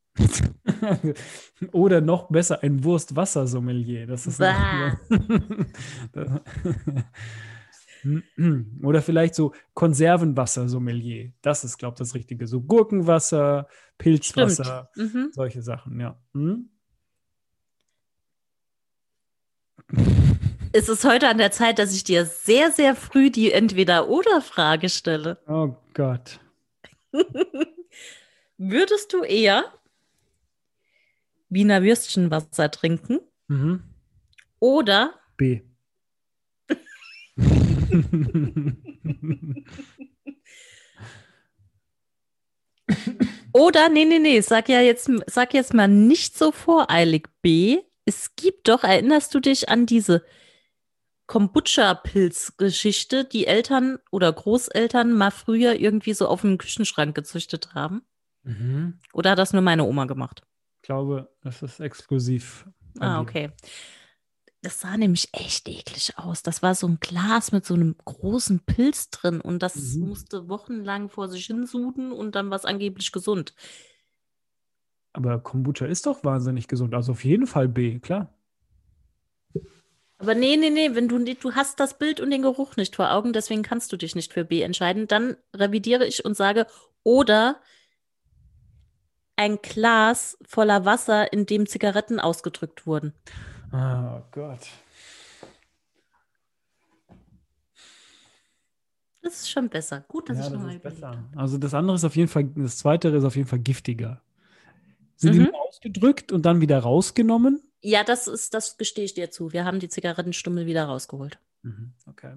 Oder noch besser, ein Wurst-Wasser-Sommelier. Das ist noch. Bah. Das- Oder vielleicht so Konservenwasser-Sommelier. Das ist, glaube ich, das Richtige. So Gurkenwasser, Stimmt. Pilzwasser, Mhm. solche Sachen, ja. Hm? Es ist heute an der Zeit, dass ich dir sehr, sehr früh die Entweder-Oder-Frage stelle. Oh Gott. Würdest du eher Wiener Würstchenwasser trinken Mhm. oder B. oder nee, nee, nee, sag ja jetzt, sag jetzt mal nicht so voreilig B. Es gibt doch, erinnerst du dich an diese Kombucha-Pilz-Geschichte, die Eltern oder Großeltern mal früher irgendwie so auf dem Küchenschrank gezüchtet haben? Mhm. Oder hat das nur meine Oma gemacht? Ich glaube, das ist exklusiv bei Ah, dir. okay. Das sah nämlich echt eklig aus. Das war so ein Glas mit so einem großen Pilz drin und das Mhm. musste wochenlang vor sich hin suden und dann war es angeblich gesund. Aber Kombucha ist doch wahnsinnig gesund. Also auf jeden Fall B, klar. Aber nee, nee, nee, wenn du, du hast das Bild und den Geruch nicht vor Augen, deswegen kannst du dich nicht für B entscheiden. Dann revidiere ich und sage, oder ein Glas voller Wasser, in dem Zigaretten ausgedrückt wurden. Oh Gott. Das ist schon besser. Gut, dass Ja, ich das nochmal ist überlegt besser. habe. Also das andere ist auf jeden Fall, das zweite ist auf jeden Fall giftiger. Sind die Mhm. nur ausgedrückt und dann wieder rausgenommen? Ja, das ist, das gestehe ich dir zu. Wir haben die Zigarettenstummel wieder rausgeholt. Mhm, okay.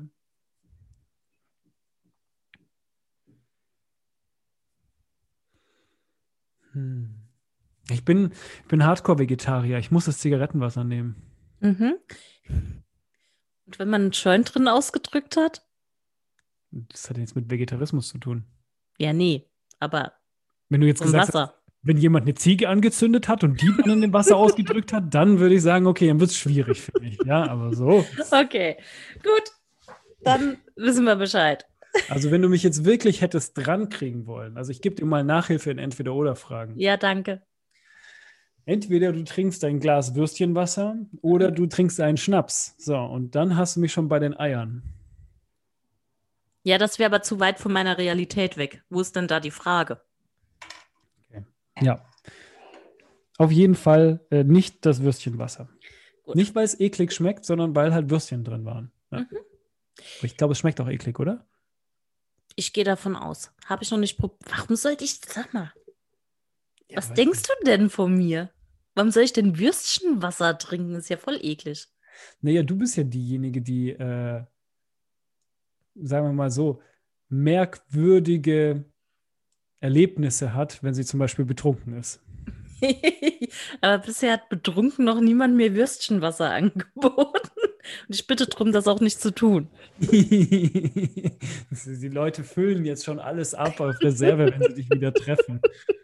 Hm. Ich bin, ich bin Hardcore-Vegetarier. Ich muss das Zigarettenwasser nehmen. Mhm. Und wenn man einen Joint drin ausgedrückt hat? Das hat nichts mit Vegetarismus zu tun. Ja, nee, aber Wenn du jetzt vom gesagt hast, Wasser. wenn jemand eine Ziege angezündet hat und die dann in dem Wasser ausgedrückt hat, dann würde ich sagen, okay, dann wird es schwierig für mich. Ja, aber so. Okay, gut, dann wissen wir Bescheid. Also wenn du mich jetzt wirklich hättest dran kriegen wollen, also ich gebe dir mal Nachhilfe in Entweder-Oder-Fragen. Ja, danke. Entweder du trinkst ein Glas Würstchenwasser oder du trinkst einen Schnaps. So, und dann hast du mich schon bei den Eiern. Ja, das wäre aber zu weit von meiner Realität weg. Wo ist denn da die Frage? Okay. Ja. Auf jeden Fall äh, nicht das Würstchenwasser. Gut. Nicht, weil es eklig schmeckt, sondern weil halt Würstchen drin waren. Ja. Mhm. Aber ich glaube, es schmeckt auch eklig, oder? Ich gehe davon aus. Habe ich noch nicht probiert. Warum sollte ich, sag mal, Ja, was weiß denkst nicht. du denn von mir? Warum soll ich denn Würstchenwasser trinken? Ist ja voll eklig. Naja, du bist ja diejenige, die, äh, sagen wir mal so, merkwürdige Erlebnisse hat, wenn sie zum Beispiel betrunken ist. Aber bisher hat betrunken noch niemand mir Würstchenwasser angeboten. Und ich bitte darum, das auch nicht zu tun. Die Leute füllen jetzt schon alles ab auf Reserve, wenn sie dich wieder treffen.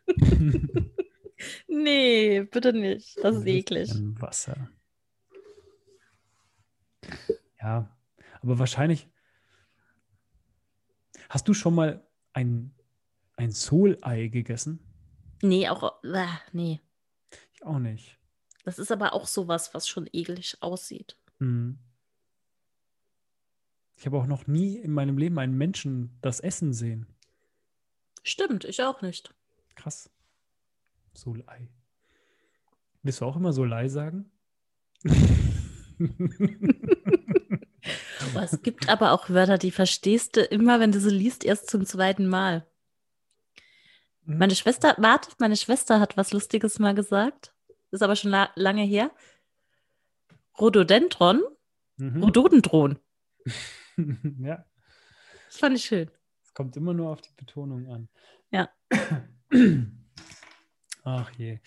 Nee, bitte nicht. Das ist eklig. Wasser. Ja, aber wahrscheinlich. Hast du schon mal ein, ein Solei gegessen? Nee, auch, äh, nee. Ich auch nicht. Das ist aber auch sowas, was schon eklig aussieht. Hm. Ich habe auch noch nie in meinem Leben einen Menschen das Essen sehen. Stimmt, ich auch nicht. Krass. Solei. Willst du auch immer Solei sagen? Oh, es gibt aber auch Wörter, die verstehst du immer, wenn du sie liest, erst zum zweiten Mal. Meine Schwester, warte, meine Schwester hat was Lustiges mal gesagt. Ist aber schon la lange her. Rhododendron, Mhm. Rhododendron. Ja, Das fand ich schön. es kommt immer nur auf die Betonung an. Ja. Ach je.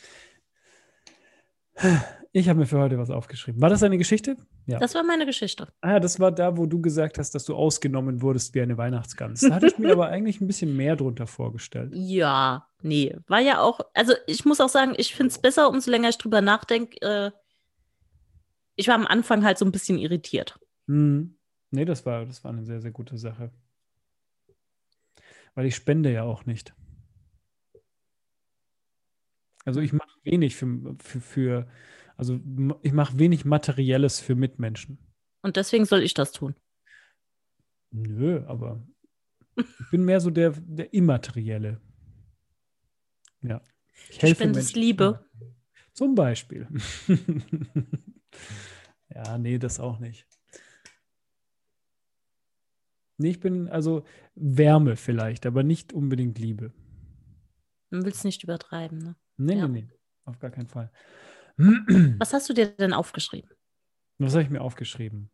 Ich habe mir für heute was aufgeschrieben. War das eine Geschichte? Ja. Das war meine Geschichte. Ah, das war da, wo du gesagt hast, dass du ausgenommen wurdest wie eine Weihnachtsgans. Da hatte ich mir aber eigentlich ein bisschen mehr drunter vorgestellt. Ja, nee, war ja auch, also ich muss auch sagen, ich finde es besser, umso länger ich drüber nachdenke. Äh, ich war am Anfang halt so ein bisschen irritiert. Hm. Nee, das war, das war eine sehr, sehr gute Sache. Weil ich spende ja auch nicht. Also ich mache wenig für, für, für also m- ich mache wenig Materielles für Mitmenschen. Und deswegen soll ich das tun. Nö, aber ich bin mehr so der, der Immaterielle. Ja. Ich Du helfe spendest Menschen. Liebe. Zum Beispiel. Ja, nee, das auch nicht. Nee, ich bin also Wärme vielleicht, aber nicht unbedingt Liebe. Man will es nicht übertreiben, ne? Nee, Ja. nee, nee, auf gar keinen Fall. Was hast du dir denn aufgeschrieben? Was habe ich mir aufgeschrieben?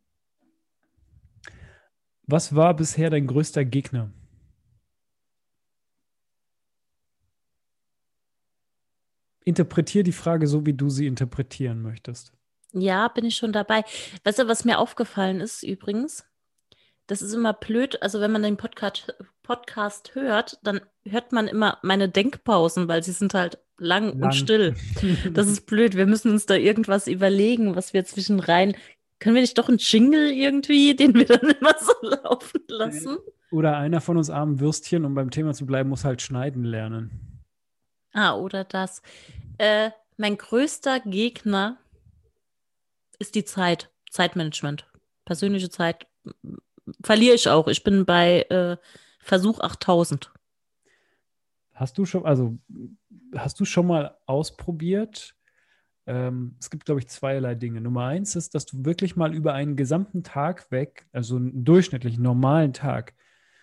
Was war bisher dein größter Gegner? Interpretier die Frage so, wie du sie interpretieren möchtest. Ja, bin ich schon dabei. Weißt du, was mir aufgefallen ist übrigens? Das ist immer blöd. Also, wenn man den Podcast, Podcast hört, dann hört man immer meine Denkpausen, weil sie sind halt lang und Lang. still. Das ist blöd. Wir müssen uns da irgendwas überlegen, was wir zwischenrein. Können wir nicht doch einen Jingle irgendwie, den wir dann immer so laufen lassen? Oder einer von uns armen Würstchen, um beim Thema zu bleiben, muss halt schneiden lernen. Ah, oder das. Äh, mein größter Gegner ist die Zeit. Zeitmanagement. Persönliche Zeit m- verliere ich auch. Ich bin bei äh, Versuch achttausend. Hast du schon, also hast du schon mal ausprobiert? Ähm, es gibt, glaube ich, zweierlei Dinge. Nummer eins ist, dass du wirklich mal über einen gesamten Tag weg, also einen durchschnittlichen, normalen Tag,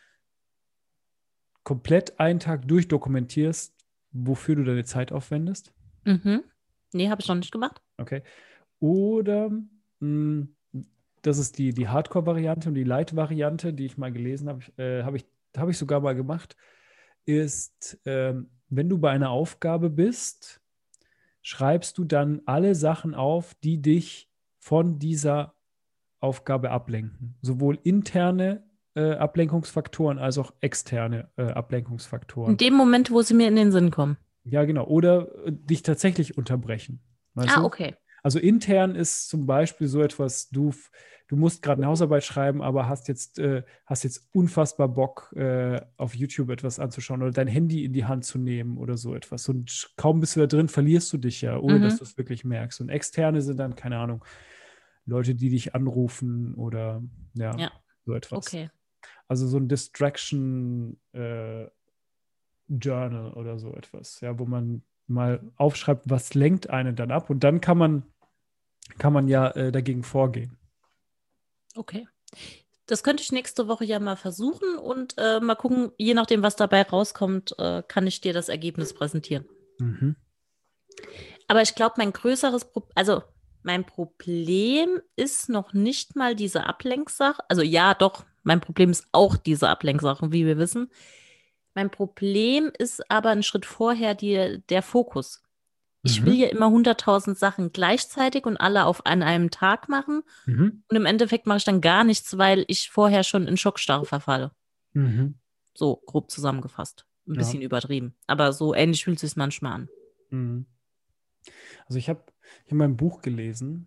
komplett einen Tag durchdokumentierst, wofür du deine Zeit aufwendest. Mhm. Nee, habe ich noch nicht gemacht. Okay. Oder mh, das ist die, die Hardcore-Variante und die Light-Variante, die ich mal gelesen habe, äh, habe ich, habe ich sogar mal gemacht, ist, ähm, wenn du bei einer Aufgabe bist, schreibst du dann alle Sachen auf, die dich von dieser Aufgabe ablenken. Sowohl interne äh, Ablenkungsfaktoren als auch externe äh, In Ablenkungsfaktoren. dem Moment, wo sie mir in den Sinn kommen. Ja, genau. Oder äh, dich tatsächlich unterbrechen. Weißt Ah, du? okay. Also intern ist zum Beispiel so etwas, du, du musst gerade eine Hausarbeit schreiben, aber hast jetzt, äh, hast jetzt unfassbar Bock, äh, auf YouTube etwas anzuschauen oder dein Handy in die Hand zu nehmen oder so etwas. Und kaum bist du da drin, verlierst du dich ja, ohne dass Mhm. du es wirklich merkst. Und externe sind dann, keine Ahnung, Leute, die dich anrufen oder ja, Ja, so etwas. okay. Also so ein Distraction äh, Journal oder so etwas, ja, wo man mal aufschreibt, was lenkt einen dann ab und dann kann man, kann man ja äh, dagegen vorgehen. Okay. Das könnte ich nächste Woche ja mal versuchen und äh, mal gucken, je nachdem, was dabei rauskommt, äh, kann ich dir das Ergebnis präsentieren. Mhm. Aber ich glaube, mein größeres Problem, also mein Problem ist noch nicht mal diese Ablenksache. Also ja, doch, mein Problem ist auch diese Ablenksache, wie wir wissen. Mein Problem ist aber ein Schritt vorher die, der Fokus. Ich will Mhm. ja immer hunderttausend Sachen gleichzeitig und alle auf an einem Tag machen. Mhm. Und im Endeffekt mache ich dann gar nichts, weil ich vorher schon in Schockstarre verfalle. Mhm. So grob zusammengefasst. Ein Ja. bisschen übertrieben. Aber so ähnlich fühlt es sich manchmal an. Mhm. Also ich habe ich hab mal ein Buch gelesen,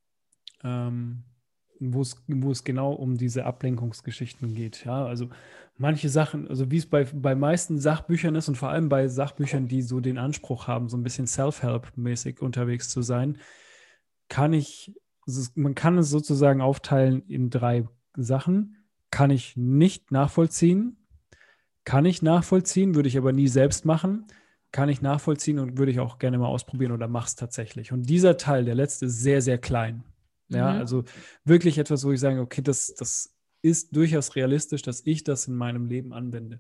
ähm, wo es, wo es genau um diese Ablenkungsgeschichten geht. Ja, also manche Sachen, also wie es bei, bei meisten Sachbüchern ist und vor allem bei Sachbüchern, die so den Anspruch haben, so ein bisschen Self-Help-mäßig unterwegs zu sein, kann ich, es ist, man kann es sozusagen aufteilen in drei Sachen. Kann ich nicht nachvollziehen, kann ich nachvollziehen, würde ich aber nie selbst machen, kann ich nachvollziehen und würde ich auch gerne mal ausprobieren oder mache es tatsächlich. Und dieser Teil, der letzte, ist sehr, sehr klein. Ja, Mhm. also wirklich etwas, wo ich sage, okay, das, das ist durchaus realistisch, dass ich das in meinem Leben anwende.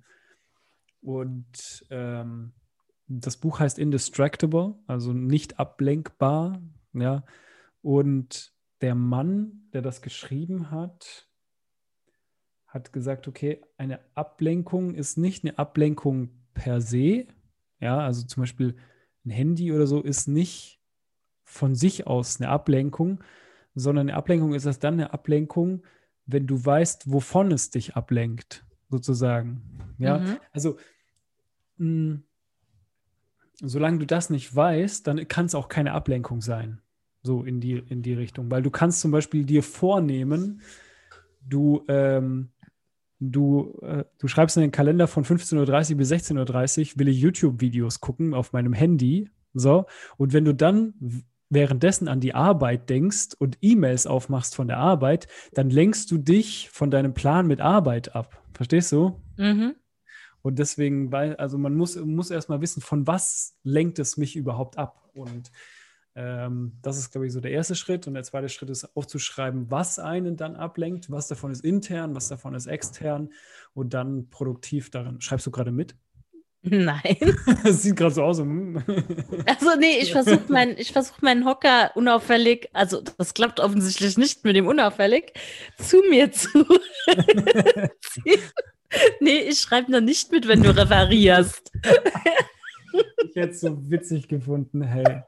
Und ähm, das Buch heißt Indistractable, also nicht ablenkbar. Ja, und der Mann, der das geschrieben hat, hat gesagt, okay, eine Ablenkung ist nicht eine Ablenkung per se. Ja, also zum Beispiel ein Handy oder so ist nicht von sich aus eine Ablenkung, sondern eine Ablenkung ist erst dann eine Ablenkung, wenn du weißt, wovon es dich ablenkt, sozusagen. Ja, Mhm. also mh, solange du das nicht weißt, dann kann es auch keine Ablenkung sein. So in die, in die Richtung. Weil du kannst zum Beispiel dir vornehmen, du, ähm, du, äh, du schreibst in den Kalender von fünfzehn Uhr dreißig bis sechzehn Uhr dreißig, will ich YouTube-Videos gucken auf meinem Handy. So. Und wenn du dann w- währenddessen an die Arbeit denkst und E-Mails aufmachst von der Arbeit, dann lenkst du dich von deinem Plan mit Arbeit ab. Verstehst du? Mhm. Und deswegen, weil, also man muss, muss erstmal wissen, von was lenkt es mich überhaupt ab. Und ähm, das ist, glaube ich, so der erste Schritt. Und der zweite Schritt ist aufzuschreiben, was einen dann ablenkt, was davon ist intern, was davon ist extern und dann produktiv darin. Schreibst du gerade mit? Nein. Das sieht gerade so aus. hm. Also nee, ich versuche mein, ich versuch meinen Hocker unauffällig, also das klappt offensichtlich nicht mit dem unauffällig, zu mir zu ziehen. Nee, ich schreibe noch nicht mit, wenn du referierst. Ich hätte es so witzig gefunden, hey.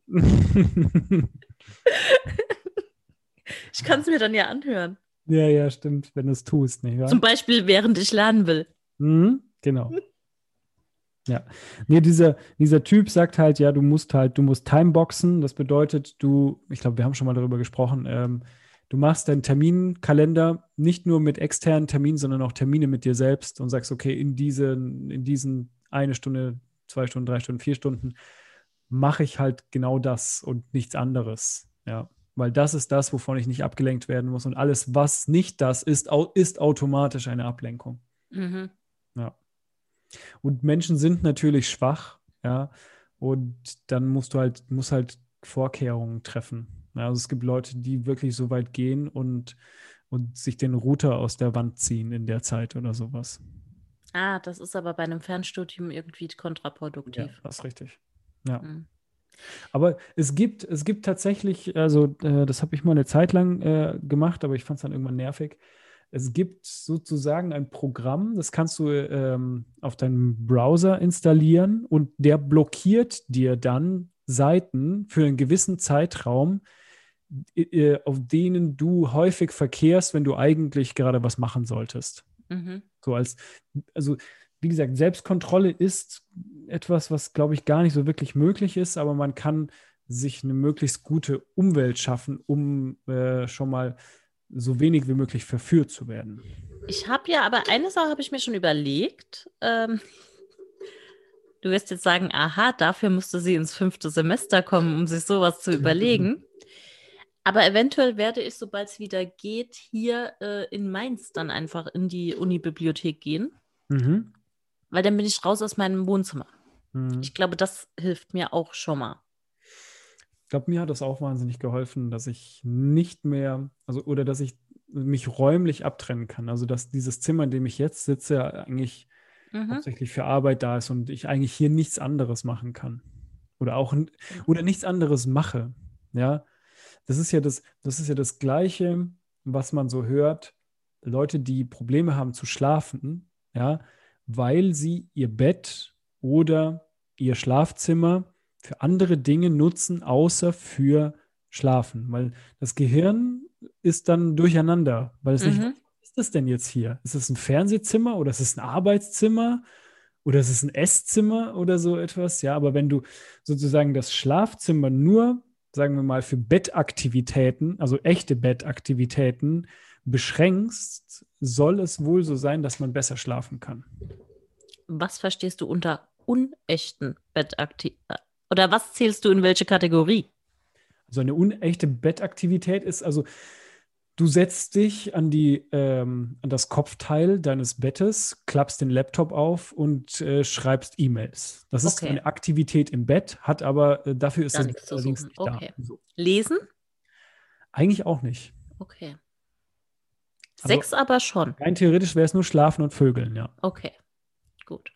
Ich kann es mir dann ja anhören. Ja, ja, stimmt, wenn du es tust, nicht wahr? Zum Beispiel, während ich lernen will. Mhm, genau. Ja. Nee, dieser, dieser Typ sagt halt, ja, du musst halt, du musst Timeboxen. Das bedeutet, du, ich glaube, wir haben schon mal darüber gesprochen, ähm, du machst deinen Terminkalender nicht nur mit externen Terminen, sondern auch Termine mit dir selbst und sagst, okay, in diesen, in diesen eine Stunde, zwei Stunden, drei Stunden, vier Stunden mache ich halt genau das und nichts anderes. Ja. Weil das ist das, wovon ich nicht abgelenkt werden muss. Und alles, was nicht das ist, au- ist automatisch eine Ablenkung. Mhm. Ja. Und Menschen sind natürlich schwach, ja. Und dann musst du halt, musst halt Vorkehrungen treffen. Ja, also es gibt Leute, die wirklich so weit gehen und, und sich den Router aus der Wand ziehen in der Zeit oder sowas. Ah, das ist aber bei einem Fernstudium irgendwie Ja, kontraproduktiv. das ist richtig. Ja. Hm. Aber es gibt, es gibt tatsächlich, also äh, das habe ich mal eine Zeit lang äh, gemacht, aber ich fand es dann irgendwann nervig. Es gibt sozusagen ein Programm, das kannst du ähm, auf deinem Browser installieren und der blockiert dir dann Seiten für einen gewissen Zeitraum, äh, auf denen du häufig verkehrst, wenn du eigentlich gerade was machen solltest. Mhm. So als, also wie gesagt, Selbstkontrolle ist etwas, was, glaube ich, gar nicht so wirklich möglich ist, aber man kann sich eine möglichst gute Umwelt schaffen, um äh, schon mal so wenig wie möglich verführt zu werden. Ich habe ja, aber eine Sache habe ich mir schon überlegt. Ähm, du wirst jetzt sagen, aha, dafür musste sie ins fünfte Semester kommen, um sich sowas zu überlegen. Aber eventuell werde ich, sobald es wieder geht, hier äh, in Mainz dann einfach in die Unibibliothek gehen, Mhm. weil dann bin ich raus aus meinem Wohnzimmer. Mhm. Ich glaube, das hilft mir auch schon mal. Ich glaube, mir hat das auch wahnsinnig geholfen, dass ich nicht mehr, also oder dass ich mich räumlich abtrennen kann. Also dass dieses Zimmer, in dem ich jetzt sitze, eigentlich Mhm. hauptsächlich für Arbeit da ist und ich eigentlich hier nichts anderes machen kann. Oder auch n- Genau. oder nichts anderes mache. Ja, das ist ja das, das ist ja das Gleiche, was man so hört. Leute, die Probleme haben zu schlafen, ja, weil sie ihr Bett oder ihr Schlafzimmer für andere Dinge nutzen, außer für Schlafen. Weil das Gehirn ist dann durcheinander, weil es nicht weiß, Mhm. was ist das denn jetzt hier? Ist es ein Fernsehzimmer oder ist es ein Arbeitszimmer? Oder ist es ein Esszimmer oder so etwas? Ja, aber wenn du sozusagen das Schlafzimmer nur, sagen wir mal, für Bettaktivitäten, also echte Bettaktivitäten, beschränkst, soll es wohl so sein, dass man besser schlafen kann. Was verstehst du unter unechten Bettaktiv? Oder was zählst du in welche Kategorie? Also eine unechte Bettaktivität ist also, du setzt dich an die, ähm, an das Kopfteil deines Bettes, klappst den Laptop auf und äh, schreibst E-Mails. Das ist Okay, eine Aktivität im Bett, hat aber, äh, dafür ist gar das nichts Bett zu allerdings suchen. nicht da. Okay. So. Lesen? Eigentlich auch nicht. Okay. Also Sex aber schon. rein theoretisch wäre es nur Schlafen und Vögeln, ja. Okay, gut.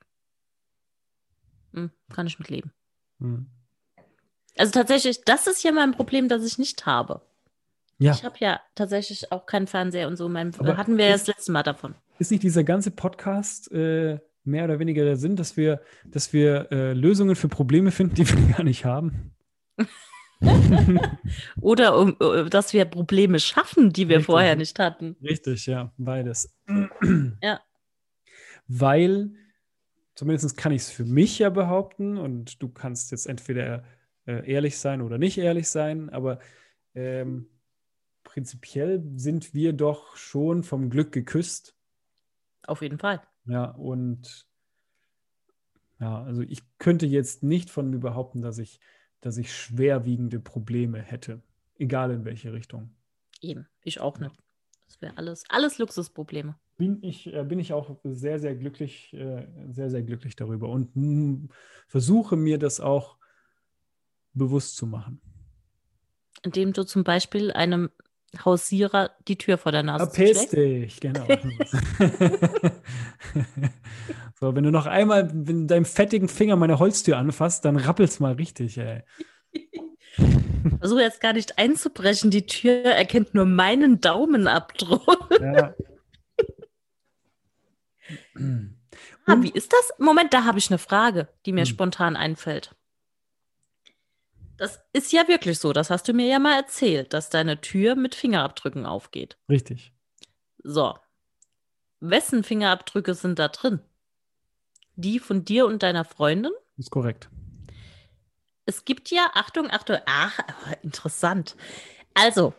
Hm, kann ich mit leben. Hm. Also tatsächlich, das ist ja mein Problem, das ich nicht habe. Ja, Ich habe ja tatsächlich auch keinen Fernseher und so. Mein, aber hatten wir ja das ist, letzte Mal davon. ist nicht dieser ganze Podcast äh, mehr oder weniger der Sinn, dass wir, dass wir äh, Lösungen für Probleme finden, die wir gar nicht haben. Oder um, äh, dass wir Probleme schaffen, die wir Richtig. vorher nicht hatten. Richtig, ja, beides. Ja. Weil, zumindest kann ich es für mich ja behaupten, und du kannst jetzt entweder äh, ehrlich sein oder nicht ehrlich sein, aber ähm, prinzipiell sind wir doch schon vom Glück geküsst. Auf jeden Fall. Ja, und ja, also ich könnte jetzt nicht von mir behaupten, dass ich, dass ich schwerwiegende Probleme hätte, egal in welche Richtung. Eben, ich auch nicht. Das wäre alles, alles Luxusprobleme. Bin ich, äh, bin ich auch sehr, sehr glücklich, äh, sehr, sehr glücklich darüber und mm, versuche mir das auch bewusst zu machen. Indem du zum Beispiel einem Hausierer die Tür vor der Nase Verpiss zuschlägst. dich, genau. So, wenn du noch einmal mit deinem fettigen Finger meine Holztür anfasst, dann rappelt's mal richtig, ey. Versuche jetzt gar nicht einzubrechen. Die Tür erkennt nur meinen Daumenabdruck. Ja. Ah, wie ist das? Moment, da habe ich eine Frage, die mir Hm. spontan einfällt. Das ist ja wirklich so, das hast du mir ja mal erzählt, dass deine Tür mit Fingerabdrücken aufgeht. Richtig. So. Wessen Fingerabdrücke sind da drin? Die von dir und deiner Freundin? Ist korrekt. Es gibt ja, Achtung, Achtung, ach, interessant. Also,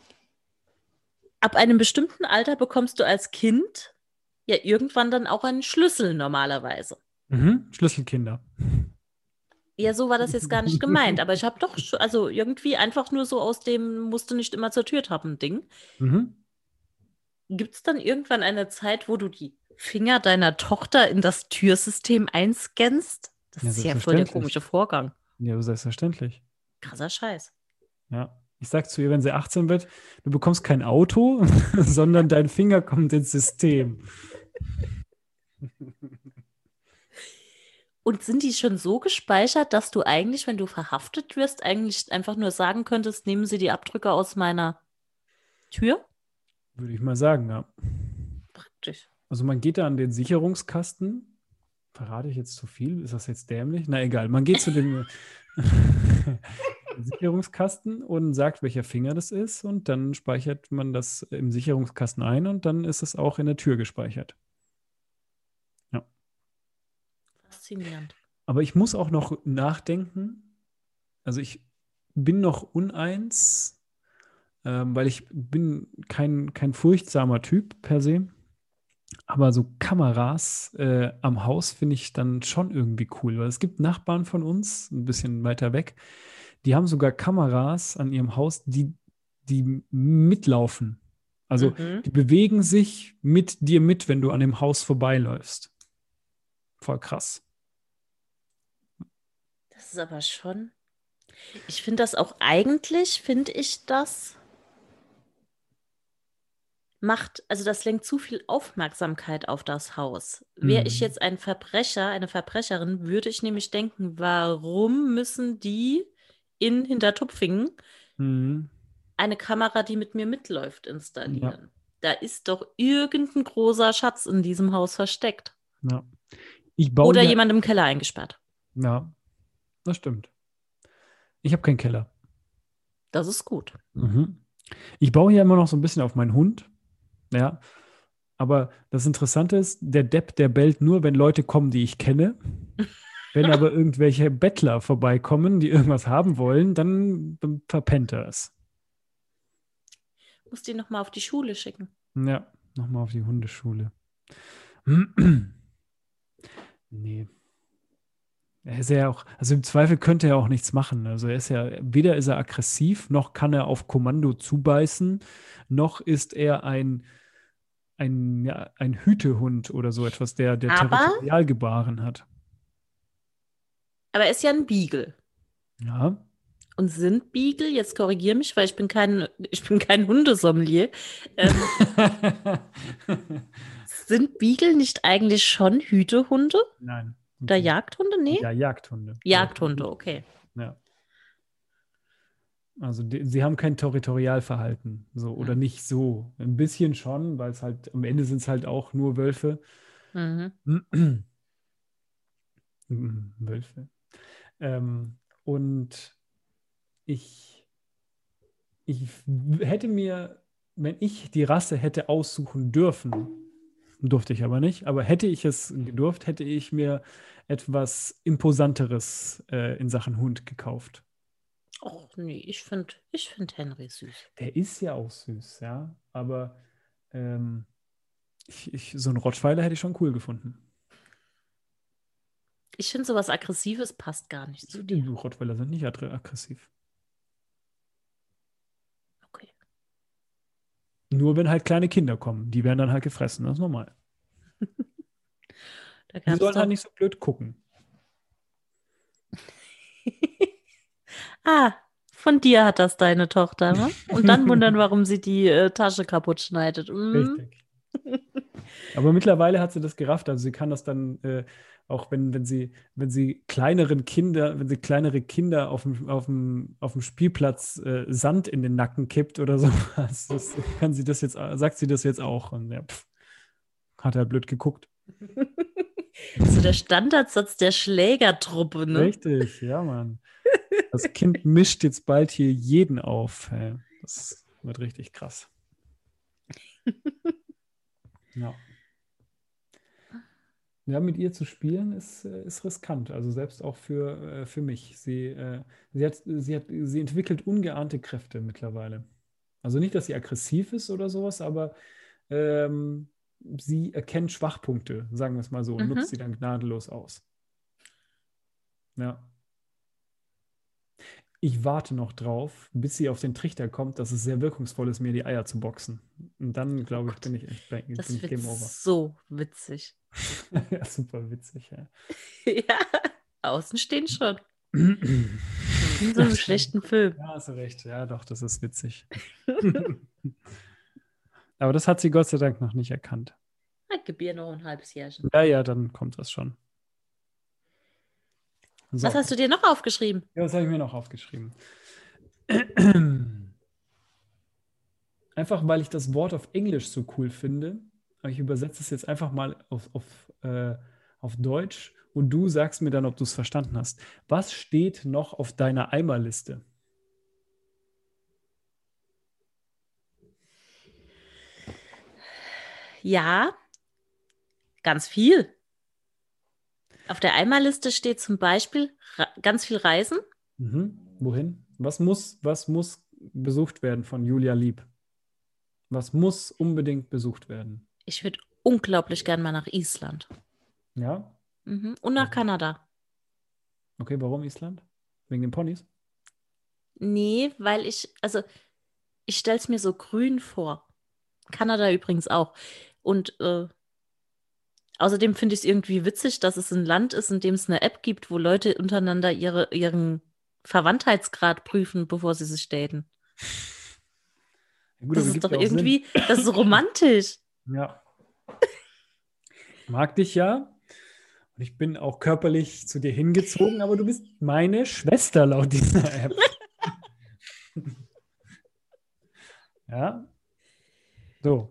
ab einem bestimmten Alter bekommst du als Kind ja irgendwann dann auch einen Schlüssel normalerweise. Mhm. Schlüsselkinder. Ja, so war das jetzt gar nicht gemeint, aber ich habe doch, sch- also irgendwie einfach nur so aus dem musst du nicht immer zur Tür tappen Ding. Mhm. Gibt es dann irgendwann eine Zeit, wo du die Finger deiner Tochter in das Türsystem einscannst? Das Ja, ist ja voll der selbstverständlich. komische Vorgang. Ja, selbstverständlich. Krasser Scheiß. Ja. Ich sag zu ihr, wenn sie achtzehn wird, du bekommst kein Auto, sondern dein Finger kommt ins System. Und sind die schon so gespeichert, dass du eigentlich, wenn du verhaftet wirst, eigentlich einfach nur sagen könntest, nehmen Sie die Abdrücke aus meiner Tür? Würde ich mal sagen, ja. Praktisch. Also man geht da an den Sicherungskasten. Verrate ich jetzt zu viel? Ist das jetzt dämlich? Na egal. Man geht zu dem Sicherungskasten und sagt, welcher Finger das ist, und dann speichert man das im Sicherungskasten ein und dann ist es auch in der Tür gespeichert. Faszinierend. Aber ich muss auch noch nachdenken. Also ich bin noch uneins, ähm, weil ich bin kein, kein furchtsamer Typ per se. Aber so Kameras äh, am Haus finde ich dann schon irgendwie cool, weil es gibt Nachbarn von uns, ein bisschen weiter weg, die haben sogar Kameras an ihrem Haus, die, die mitlaufen. Also Mhm. die bewegen sich mit dir mit, wenn du an dem Haus vorbeiläufst. Voll krass. Das ist aber schon. Ich finde das auch eigentlich, finde ich das macht, also das lenkt zu viel Aufmerksamkeit auf das Haus. Wäre ich Mhm. jetzt ein Verbrecher, eine Verbrecherin, würde ich nämlich denken, warum müssen die in Hintertupfingen Mhm. eine Kamera, die mit mir mitläuft, installieren? Ja. Da ist doch irgendein großer Schatz in diesem Haus versteckt. Ja. Ich baue Oder ja, jemand im Keller eingesperrt. ja, das stimmt. Ich habe keinen Keller. Das ist gut. Mhm. Ich baue hier immer noch so ein bisschen auf meinen Hund. Ja. Aber das Interessante ist, der Depp, der bellt nur, wenn Leute kommen, die ich kenne. Wenn aber irgendwelche Bettler vorbeikommen, die irgendwas haben wollen, dann, dann verpennt er es. Muss die nochmal auf die Schule schicken. Ja, nochmal auf die Hundeschule. Nee. Er ist ja auch, also im Zweifel könnte er auch nichts machen. Also er ist ja, weder ist er aggressiv, noch kann er auf Kommando zubeißen, noch ist er ein, ein, ja, ein Hütehund oder so etwas, der, der Aber, Territorialgebaren hat. aber er ist ja ein Beagle. Ja. Und sind Beagle, jetzt korrigiere mich, weil ich bin kein, ich bin kein Hundesommelier, ähm, sind Beagle nicht eigentlich schon Hütehunde Nein. oder Jagdhunde? Nee? Ja, Jagdhunde. Jagdhunde, okay. Ja. Also die, sie haben kein Territorialverhalten, so, oder Hm. nicht so. Ein bisschen schon, weil es halt, am Ende sind es halt auch nur Wölfe. Mhm. Mhm, Wölfe. Ähm, und ich, ich w- hätte mir, wenn ich die Rasse hätte aussuchen dürfen, durfte ich aber nicht, aber hätte ich es gedurft, hätte ich mir etwas Imposanteres äh, in Sachen Hund gekauft. Och nee, ich finde ich find Henry süß. Der ist ja auch süß, ja, aber ähm, ich, ich, so einen Rottweiler hätte ich schon cool gefunden. Ich finde, sowas Aggressives passt gar nicht zu Die dir. Rottweiler sind nicht aggr- aggressiv. Okay. Nur wenn halt kleine Kinder kommen, die werden dann halt gefressen, das ist normal. Da Die gab es sollen halt doch. nicht so blöd gucken. Ah, von dir hat das deine Tochter, ne? Und dann wundern, warum sie die äh, Tasche kaputt schneidet. Mm. Richtig. Aber mittlerweile hat sie das gerafft. Also sie kann das dann äh, auch, wenn, wenn sie, wenn sie kleineren Kinder, wenn sie kleinere Kinder auf dem, auf dem, auf dem Spielplatz äh, Sand in den Nacken kippt oder sowas, das kann sie das jetzt, sagt sie das jetzt auch. Und ja, pff, hat er blöd geguckt. So der Standardsatz der Schlägertruppe, ne? Richtig, ja, Mann. Das Kind mischt jetzt bald hier jeden auf. Ey. Das wird richtig krass. Ja. Ja, mit ihr zu spielen ist, äh, ist riskant, also selbst auch für, äh, für mich. Sie, äh, sie hat, sie hat, sie entwickelt ungeahnte Kräfte mittlerweile. Also nicht, dass sie aggressiv ist oder sowas, aber ähm, sie erkennt Schwachpunkte, sagen wir es mal so, und nutzt Mhm. sie dann gnadenlos aus. Ja. Ich warte noch drauf, bis sie auf den Trichter kommt, dass es sehr wirkungsvoll ist, mir die Eier zu boxen. Und dann, Oh glaube ich, Gott, bin ich echt, bin das ich wird Game Over. so witzig. Ja, super witzig, ja. Ja, außen stehen schon. Wie in so einem schlechten Film. Ja, hast du recht. Ja, doch, das ist witzig. Aber das hat sie Gott sei Dank noch nicht erkannt. Ich gebe ihr noch ein halbes Jährchen. Ja, ja, dann kommt das schon. Was So, hast du dir noch aufgeschrieben? ja, was habe ich mir noch aufgeschrieben? Einfach weil ich das Wort auf Englisch so cool finde, aber ich übersetze es jetzt einfach mal auf, auf, äh, auf Deutsch und du sagst mir dann, ob du es verstanden hast. Was steht noch auf deiner Eimerliste? Ja, ganz viel. Auf der Einmalliste steht zum Beispiel ra- ganz viel Reisen. Mhm. Wohin? Was muss, was muss besucht werden von Julia Lieb? Was muss unbedingt besucht werden? Ich würde unglaublich gern mal nach Island. Ja? Mhm. Und nach Kanada. Okay, warum Island? Wegen den Ponys? Nee, weil ich, also ich stelle es mir so grün vor. Kanada übrigens auch. Und äh, außerdem finde ich es irgendwie witzig, dass es ein Land ist, in dem es eine App gibt, wo Leute untereinander ihre, ihren Verwandtheitsgrad prüfen, bevor sie sich daten. Ja, gut, Das aber ist gibt doch ja auch Sinn. irgendwie, das ist romantisch. Ja. Mag dich ja. Und ich bin auch körperlich zu dir hingezogen, aber du bist meine Schwester laut dieser App. Ja? So.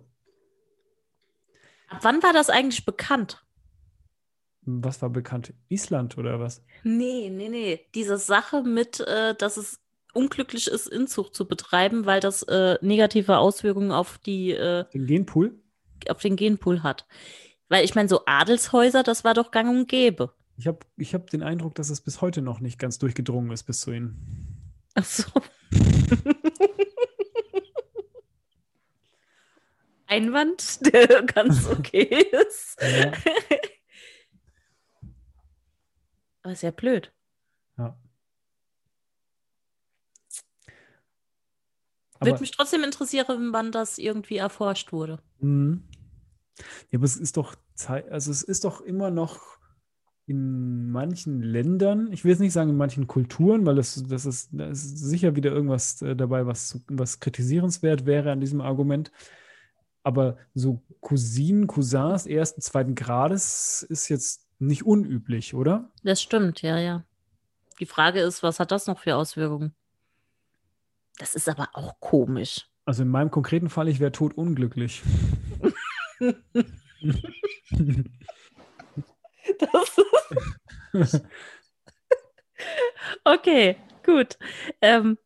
Ab wann war das eigentlich bekannt? Was war bekannt? Island oder was? Nee, nee, nee. Diese Sache mit, äh, dass es unglücklich ist, Inzucht zu betreiben, weil das äh, negative Auswirkungen auf die, äh, Den Genpool? auf den Genpool hat. Weil ich meine, so Adelshäuser, das war doch gang und gäbe. Ich habe ich hab den Eindruck, dass es bis heute noch nicht ganz durchgedrungen ist bis zu ihnen. Ach so. Einwand, der ganz okay ist. Ja. Aber ist ja blöd. Ja. Würde Aber, mich trotzdem interessieren, wann das irgendwie erforscht wurde. mh. Ja, aber es ist doch Zeit, also es ist doch immer noch in manchen Ländern, ich will jetzt nicht sagen in manchen Kulturen, weil das, das ist, da ist sicher wieder irgendwas äh, dabei, was, was kritisierenswert wäre an diesem Argument. Aber so Cousinen, Cousins ersten, zweiten Grades ist jetzt nicht unüblich, oder? Das stimmt, ja, ja. Die Frage ist, was hat das noch für Auswirkungen? Das ist aber auch komisch. Also in meinem konkreten Fall, ich wäre totunglücklich. Das ist Okay, gut. Ähm,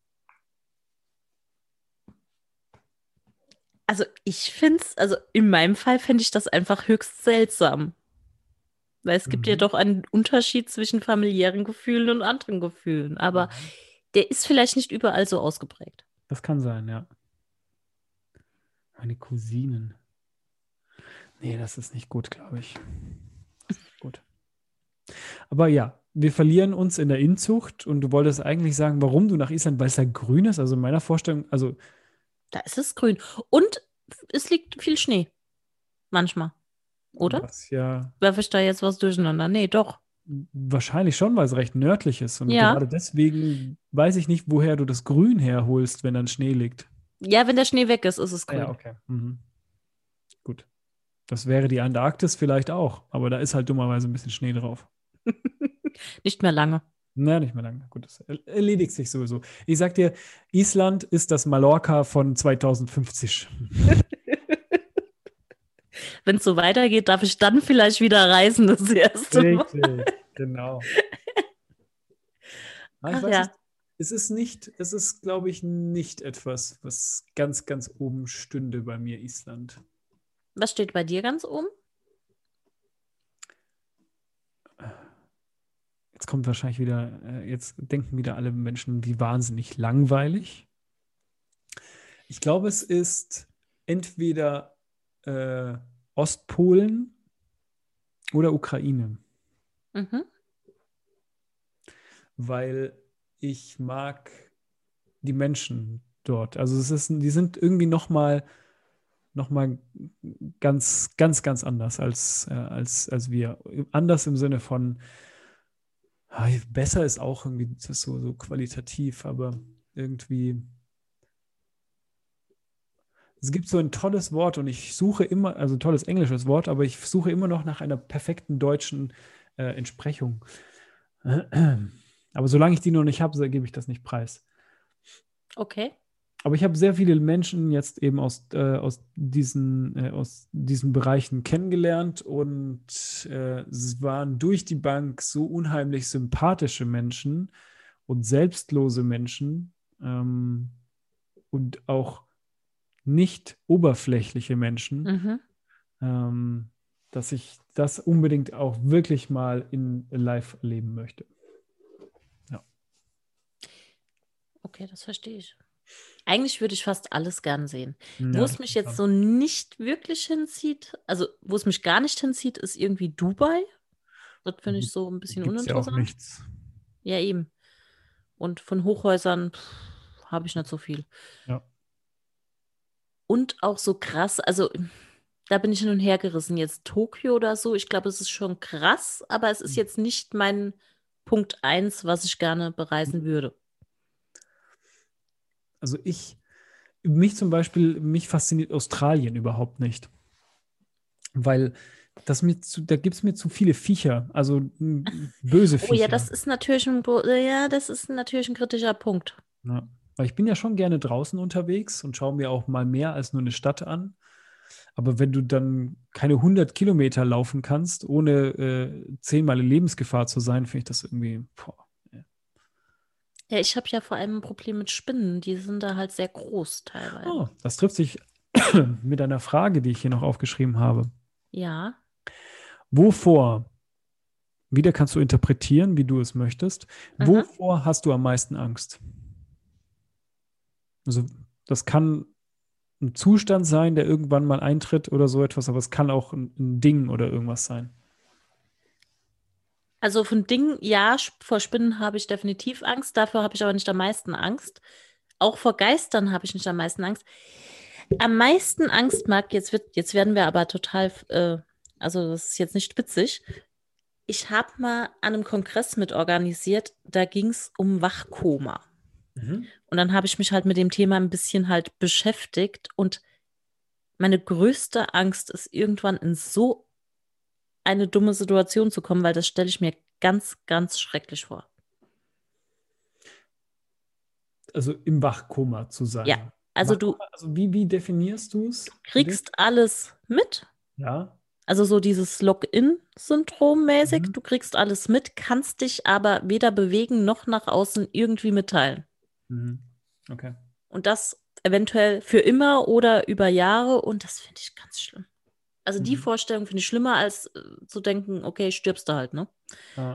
also ich finde es, also in meinem Fall fände ich das einfach höchst seltsam. Weil es gibt ja Mhm. doch einen Unterschied zwischen familiären Gefühlen und anderen Gefühlen. Aber Mhm. der ist vielleicht nicht überall so ausgeprägt. Das kann sein, ja. Meine Cousinen. Nee, das ist nicht gut, glaube ich. Das ist nicht gut. Aber ja, wir verlieren uns in der Inzucht und du wolltest eigentlich sagen, warum du nach Island, weil es da grün ist. Also in meiner Vorstellung, also Da ist es grün. Und es liegt viel Schnee. Manchmal. Oder? was ja Werfe ich da jetzt was durcheinander? Nee, doch. wahrscheinlich schon, weil es recht nördlich ist. Und Ja. gerade deswegen weiß ich nicht, woher du das Grün herholst, wenn dann Schnee liegt. Ja, wenn der Schnee weg ist, ist es Ah ja, grün. okay. Mhm. Gut. Das wäre die Antarktis vielleicht auch, aber da ist halt dummerweise ein bisschen Schnee drauf. Nicht mehr lange. Na, nicht mehr lange. Gut, das erledigt sich sowieso. Ich sag dir, Island ist das Mallorca von zweitausendfünfzig. Wenn es so weitergeht, darf ich dann vielleicht wieder reisen, das erste Mal. Richtig, genau. Aber ich Ach weiß ja. nicht, es ist nicht, es ist, glaube ich, nicht etwas, was ganz, ganz oben stünde bei mir, Island. Was steht bei dir ganz oben? Jetzt kommt wahrscheinlich wieder, äh, jetzt denken wieder alle Menschen, wie wahnsinnig langweilig. Ich glaube, es ist entweder äh, Ostpolen oder Ukraine, Mhm. weil ich mag die Menschen dort. Also es ist, die sind irgendwie noch mal, noch mal ganz, ganz, ganz anders als, äh, als, als wir. Anders im Sinne von, ah, besser ist auch irgendwie das ist so, so qualitativ, aber irgendwie. Es gibt so ein tolles Wort und ich suche immer, also ein tolles englisches Wort, aber ich suche immer noch nach einer perfekten deutschen äh, Entsprechung. Aber solange ich die noch nicht habe, gebe ich das nicht preis. Okay. Aber ich habe sehr viele Menschen jetzt eben aus, äh, aus, diesen, äh, aus diesen Bereichen kennengelernt und äh, es waren durch die Bank so unheimlich sympathische Menschen und selbstlose Menschen ähm, und auch nicht oberflächliche Menschen, Mhm. ähm, dass ich das unbedingt auch wirklich mal in live erleben möchte. Ja. Okay, das verstehe ich. Eigentlich würde ich fast alles gern sehen. Wo Ja, es das mich stimmt jetzt schon. so nicht wirklich hinzieht, also wo es mich gar nicht hinzieht, ist irgendwie Dubai. Das finde ich so ein bisschen Gibt es ja auch uninteressant. nichts. Ja, eben. Und von Hochhäusern habe ich nicht so viel. Ja. Und auch so krass, also da bin ich hin und her gerissen. Jetzt Tokio oder so, ich glaube, es ist schon krass, aber es ist jetzt nicht mein Punkt eins, was ich gerne bereisen würde. Also ich, mich zum Beispiel, mich fasziniert Australien überhaupt nicht, weil das mir zu, da gibt es mir zu viele Viecher, also m, böse Oh ja, Viecher. das ist natürlich ein, Bo- ja, das ist natürlich ein kritischer Punkt. Ja. Weil ich bin ja schon gerne draußen unterwegs und schaue mir auch mal mehr als nur eine Stadt an. Aber wenn du dann keine hundert Kilometer laufen kannst, ohne äh, zehnmal in Lebensgefahr zu sein, finde ich das irgendwie. Boah, ja. Ja, ich habe ja vor allem ein Problem mit Spinnen. Die sind da halt sehr groß teilweise. Oh, das trifft sich mit einer Frage, die ich hier noch aufgeschrieben habe. Ja. Wovor, wieder kannst du interpretieren, wie du es möchtest, Mhm. wovor hast du am meisten Angst? Also, das kann ein Zustand sein, der irgendwann mal eintritt oder so etwas, aber es kann auch ein, ein Ding oder irgendwas sein. Also von Dingen, ja, sch- vor Spinnen habe ich definitiv Angst. Dafür habe ich aber nicht am meisten Angst. Auch vor Geistern habe ich nicht am meisten Angst. Am meisten Angst mag, jetzt wird, jetzt werden wir aber total, äh, also das ist jetzt nicht witzig. Ich habe mal an einem Kongress mit organisiert, da ging es um Wachkoma. Mhm. Und dann habe ich mich halt mit dem Thema ein bisschen halt beschäftigt. Und meine größte Angst ist, irgendwann in so eine dumme Situation zu kommen, weil das stelle ich mir ganz, ganz schrecklich vor. Also im Wachkoma zu Ja, sein. also du Wachkoma, also wie, wie definierst du es für dich? kriegst alles mit. Ja. Also so dieses Login-Syndrom mäßig. Mhm. Du kriegst alles mit, kannst dich aber weder bewegen noch nach außen irgendwie mitteilen. Mhm. Okay. Und das eventuell für immer oder über Jahre. Und das finde ich ganz schlimm. Also die Mhm. Vorstellung finde ich schlimmer, als äh, zu denken, okay, stirbst du halt, ne? Ja.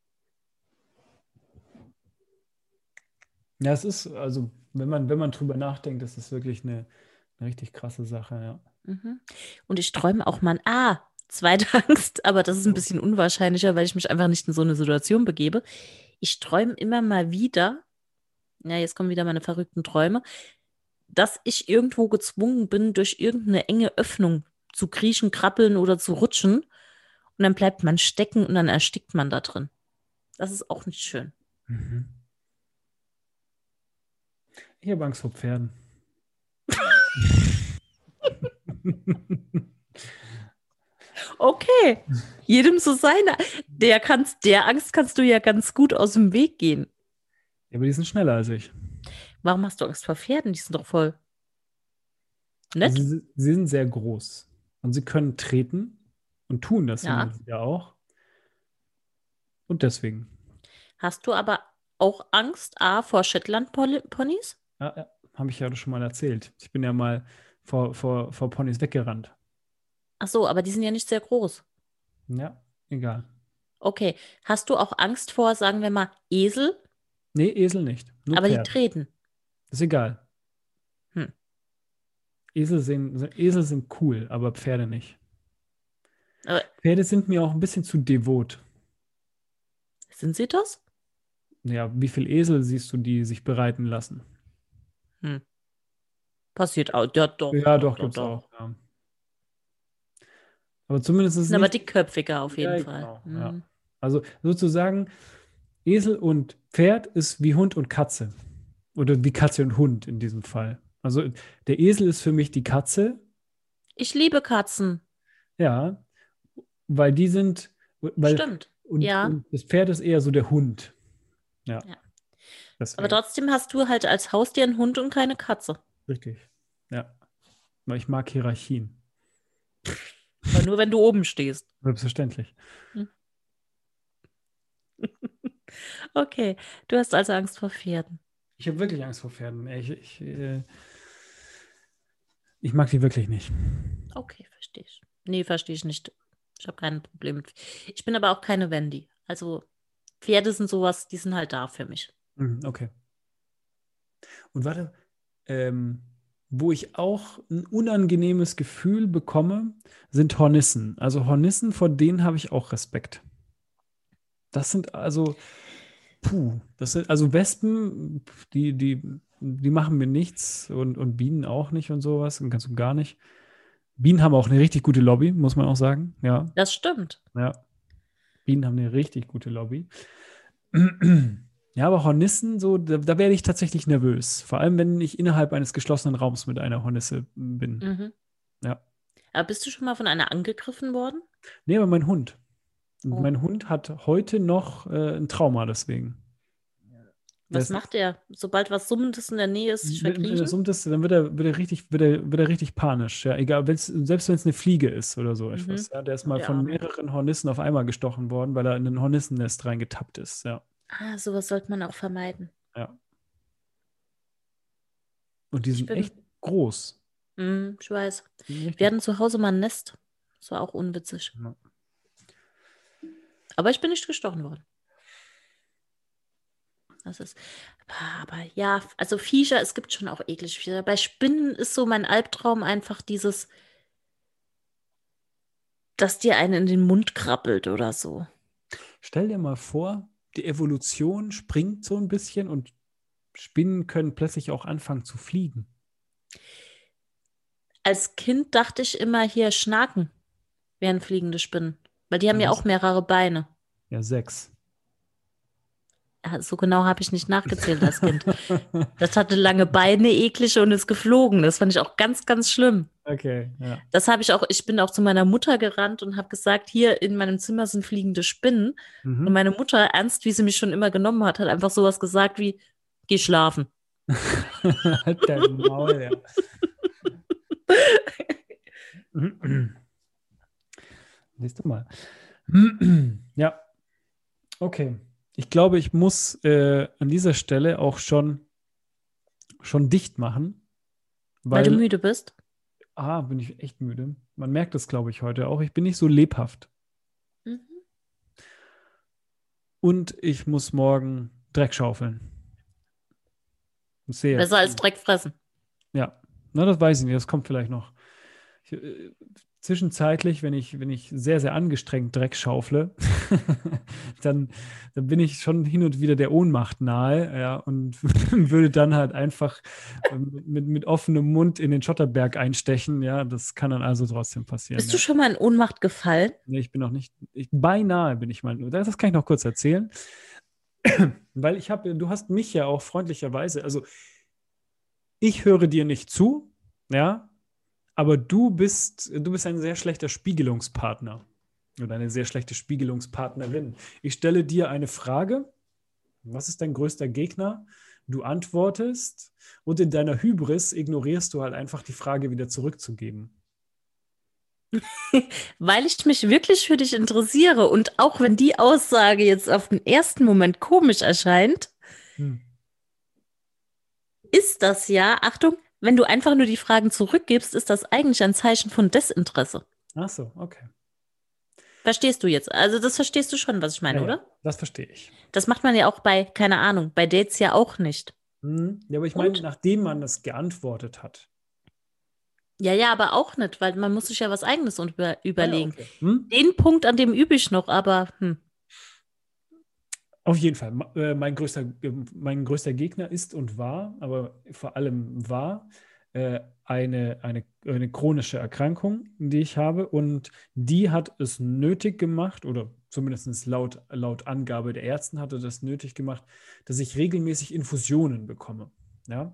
Ja, es ist, also, wenn man, wenn man drüber nachdenkt, das ist wirklich eine, eine richtig krasse Sache, ja. Mhm. Und ich träume auch mal, ah, zweite Angst, aber das ist ein Oh. bisschen unwahrscheinlicher, weil ich mich einfach nicht in so eine Situation begebe. Ich träume immer mal wieder, ja, jetzt kommen wieder meine verrückten Träume, dass ich irgendwo gezwungen bin, durch irgendeine enge Öffnung zu kriechen, krabbeln oder zu rutschen. Und dann bleibt man stecken und dann erstickt man da drin. Das ist auch nicht schön. Mhm. Ich habe Angst vor Pferden. Okay, jedem so seine. Der kannst, der Angst kannst du ja ganz gut aus dem Weg gehen. Ja, aber die sind schneller als ich. Warum hast du Angst vor Pferden? Die sind doch voll Also nett. sie, sie sind sehr groß und sie können treten und tun das hin Ja. und wieder auch. Und deswegen. Hast du aber auch Angst, A, vor Shetland-Ponys? Ja, ja, habe ich ja schon mal erzählt. Ich bin ja mal vor, vor, vor Ponys weggerannt. Ach so, aber die sind ja nicht sehr groß. Ja, egal. Okay. Hast du auch Angst vor, sagen wir mal, Esel? Nee, Esel nicht. Nur Aber die Pferd. treten. Ist egal. Hm. Esel sind, Esel sind cool, aber Pferde nicht. Aber Pferde sind mir auch ein bisschen zu devot. sind sie das? Ja, wie viel Esel siehst du, die sich bereiten lassen? Hm. Passiert auch. Ja, doch, Ja, doch, doch, doch, gibt's doch. auch. Ja. Aber zumindest ist es Sind aber nicht. dickköpfiger auf jeden Ja, Fall. genau. Ja. Hm. Also sozusagen, Esel und Pferd ist wie Hund und Katze. Oder wie Katze und Hund in diesem Fall. Also der Esel ist für mich die Katze, Ich liebe Katzen. ja, weil die sind, weil, Stimmt. und, Ja. und das Pferd ist eher so der Hund. Ja, Ja. Aber deswegen. trotzdem hast du halt als Haustier einen Hund und keine Katze. Richtig. Ja, weil ich mag Hierarchien. Aber nur wenn du oben stehst. Selbstverständlich. Hm. Okay. Du hast also Angst vor Pferden. Ich habe wirklich Angst vor Pferden. Ich, ich, äh, ich mag die wirklich nicht. Okay, verstehe ich. Nee, verstehe ich nicht. Ich habe kein Problem mit. Ich bin aber auch keine Wendy. Also Pferde sind sowas, die sind halt da für mich. Mhm, okay. Und warte, ähm, wo ich auch ein unangenehmes Gefühl bekomme, sind Hornissen. Also Hornissen, vor denen habe ich auch Respekt. Das sind also, puh, das sind also Wespen, die, die, die machen mir nichts und, und Bienen auch nicht und sowas, und ganz und gar nicht. Bienen haben auch eine richtig gute Lobby, muss man auch sagen. Ja, Das stimmt. ja. Bienen haben eine richtig gute Lobby. Ja, aber Hornissen, so, da, da werde ich tatsächlich nervös. Vor allem, wenn ich innerhalb eines geschlossenen Raums mit einer Hornisse bin. Mhm. Ja. Aber bist du schon mal von einer angegriffen worden? Nee, aber mein Hund. Und Oh. mein Hund hat heute noch äh, ein Trauma deswegen. Der Was ist, macht er? Sobald was Summendes in der Nähe ist, sich wenn, wenn verkriechen? das um das, dann wird er, wird er richtig, wird er, wird er richtig panisch. Ja, egal, wenn's, selbst wenn es eine Fliege ist oder so Mhm. etwas. Ja, der ist Oh, mal der von Arme. mehreren Hornissen auf einmal gestochen worden, weil er in ein Hornissennest reingetappt ist. Ja, Ah, sowas sollte man auch vermeiden. ja. Und die Ich sind bin, echt groß. hm, ich weiß. Die sind Wir richtig hatten zu Hause mal ein Nest. Das war auch unwitzig. groß. Aber ich bin nicht gestochen worden. Das ist. Aber ja, also Viecher, es gibt schon auch eklige Viecher. Bei Spinnen ist so mein Albtraum einfach dieses, dass dir einen in den Mund krabbelt oder so. Stell dir mal vor, die Evolution springt so ein bisschen und Spinnen können plötzlich auch anfangen zu fliegen. Als Kind dachte ich immer, hier Schnaken wären fliegende Spinnen. Weil die haben ja Das, auch mehrere Beine. ja, sechs. Ja, so genau habe ich nicht nachgezählt als Kind. Das hatte lange Beine, eklige und ist geflogen. Das fand ich auch ganz, ganz schlimm. Okay, ja. Das habe ich auch, ich bin auch zu meiner Mutter gerannt und habe gesagt, hier in meinem Zimmer sind fliegende Spinnen. Und Mhm. meine Mutter, ernst, wie sie mich schon immer genommen hat, hat einfach sowas gesagt wie, geh schlafen. Halt dein Maul, ja. Siehst du mal. Ja, okay. Ich glaube, ich muss äh, an dieser Stelle auch schon, schon dicht machen, Weil du weil, müde bist. ah, bin ich echt müde. Man merkt es, glaube ich, heute auch. Ich bin nicht so lebhaft. Mhm. Und ich muss morgen Dreck schaufeln. Sehr Besser als viel. Dreck fressen. Ja, na, das weiß ich nicht. Das kommt vielleicht noch. Ich, äh, zwischenzeitlich, wenn ich, wenn ich sehr, sehr angestrengt Dreck schaufle, dann, dann bin ich schon hin und wieder der Ohnmacht nahe, ja, und würde dann halt einfach ähm, mit, mit offenem Mund in den Schotterberg einstechen. Ja, das kann dann also trotzdem passieren. Bist du Ja. schon mal in Ohnmacht gefallen? Nee, ich bin noch nicht, ich, beinahe bin ich mal, das, das kann ich noch kurz erzählen, weil ich habe, du hast mich ja auch freundlicherweise, also ich höre dir nicht zu, ja, aber du bist, du bist ein sehr schlechter Spiegelungspartner oder eine sehr schlechte Spiegelungspartnerin. Ich stelle dir eine Frage, was ist dein größter Gegner? Du antwortest und in deiner Hybris ignorierst du halt einfach die Frage wieder zurückzugeben. Weil ich mich wirklich für dich interessiere und auch wenn die Aussage jetzt auf den ersten Moment komisch erscheint, Hm. ist das ja, Achtung, wenn du einfach nur die Fragen zurückgibst, ist das eigentlich ein Zeichen von Desinteresse. Ach so, okay. Verstehst du jetzt? Also das verstehst du schon, was ich Ja, meine, ja, oder? das verstehe ich. Das macht man ja auch bei, keine Ahnung, bei Dates ja auch nicht. Hm. Ja, aber ich meine, Und? nachdem man das geantwortet hat. Ja, ja, aber auch nicht, weil man muss sich ja was Eigenes über Ah ja, überlegen. okay. Hm? Den Punkt, an dem übe ich noch, aber hm. Auf jeden Fall. Ma- äh, Mein größter, äh, mein größter Gegner ist und war, aber vor allem war äh, eine, eine, eine chronische Erkrankung, die ich habe. Und die hat es nötig gemacht, oder zumindest laut, laut Angabe der Ärzten hatte das nötig gemacht, dass ich regelmäßig Infusionen bekomme. Ja?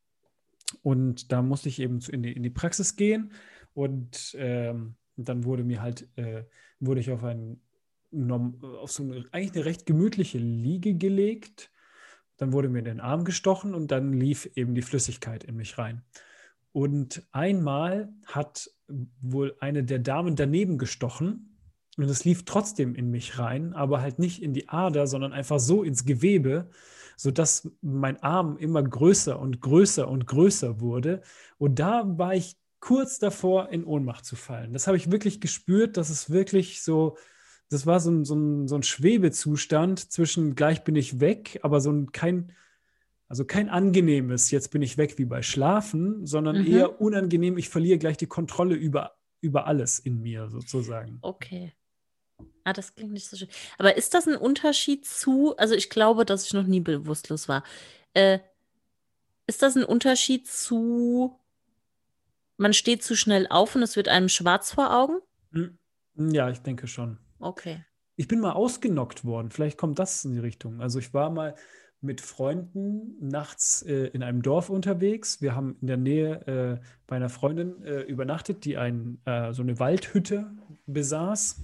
Und da musste ich eben zu, in die, in die Praxis gehen und ähm, dann wurde mir halt, äh, wurde ich auf ein, norm- auf so eine, eigentlich eine recht gemütliche Liege gelegt. Dann wurde mir in den Arm gestochen und dann lief eben die Flüssigkeit in mich rein. Und einmal hat wohl eine der Damen daneben gestochen und es lief trotzdem in mich rein, aber halt nicht in die Ader, sondern einfach so ins Gewebe, sodass mein Arm immer größer und größer und größer wurde. Und da war ich kurz davor, in Ohnmacht zu fallen. Das habe ich wirklich gespürt, dass es wirklich so, das war so ein, so ein, so ein Schwebezustand zwischen gleich bin ich weg, aber so ein kein, also kein angenehmes, jetzt bin ich weg wie bei Schlafen, sondern Mhm. eher unangenehm, ich verliere gleich die Kontrolle über, über alles in mir sozusagen. Okay. Ah, das klingt nicht so schön. Aber ist das ein Unterschied zu, also ich glaube, dass ich noch nie bewusstlos war. Äh, ist das ein Unterschied zu, man steht zu schnell auf und es wird einem schwarz vor Augen? Hm. Ja, ich denke schon. Okay. Ich bin mal ausgenockt worden. Vielleicht kommt das in die Richtung. Also ich war mal mit Freunden nachts äh, in einem Dorf unterwegs. Wir haben in der Nähe äh, bei einer Freundin äh, übernachtet, die ein, äh, so eine Waldhütte besaß.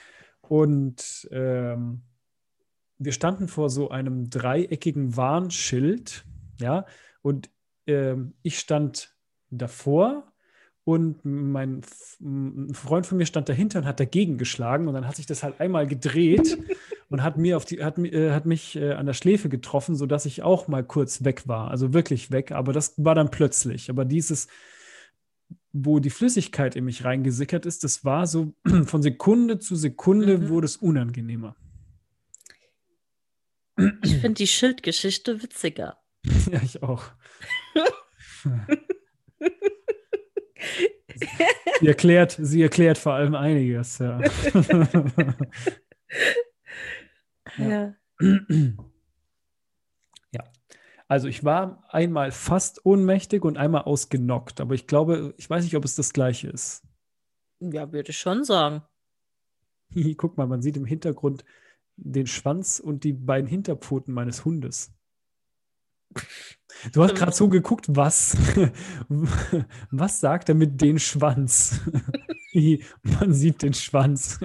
Und ähm, wir standen vor so einem dreieckigen Warnschild, ja, und ähm, ich stand davor und mein F- ein Freund von mir stand dahinter und hat dagegen geschlagen und dann hat sich das halt einmal gedreht und hat mir auf die, hat, mi- äh, hat mich äh, an der Schläfe getroffen, sodass ich auch mal kurz weg war, also wirklich weg, aber das war dann plötzlich. Aber dieses, wo die Flüssigkeit in mich reingesickert ist, das war so von Sekunde zu Sekunde Mhm. wurde es unangenehmer. Ich finde die Schildgeschichte witziger. Ja, ich auch. Sie erklärt, sie erklärt vor allem einiges, ja. Ja. Ja. Ja. Also ich war einmal fast ohnmächtig und einmal ausgenockt, aber ich glaube, ich weiß nicht, ob es das gleiche ist. Ja, würde ich schon sagen. Hihi, guck mal, man sieht im Hintergrund den Schwanz und die beiden Hinterpfoten meines Hundes. Du hast gerade so geguckt, was? Was sagt er mit den Schwanz? Hihi, man sieht den Schwanz.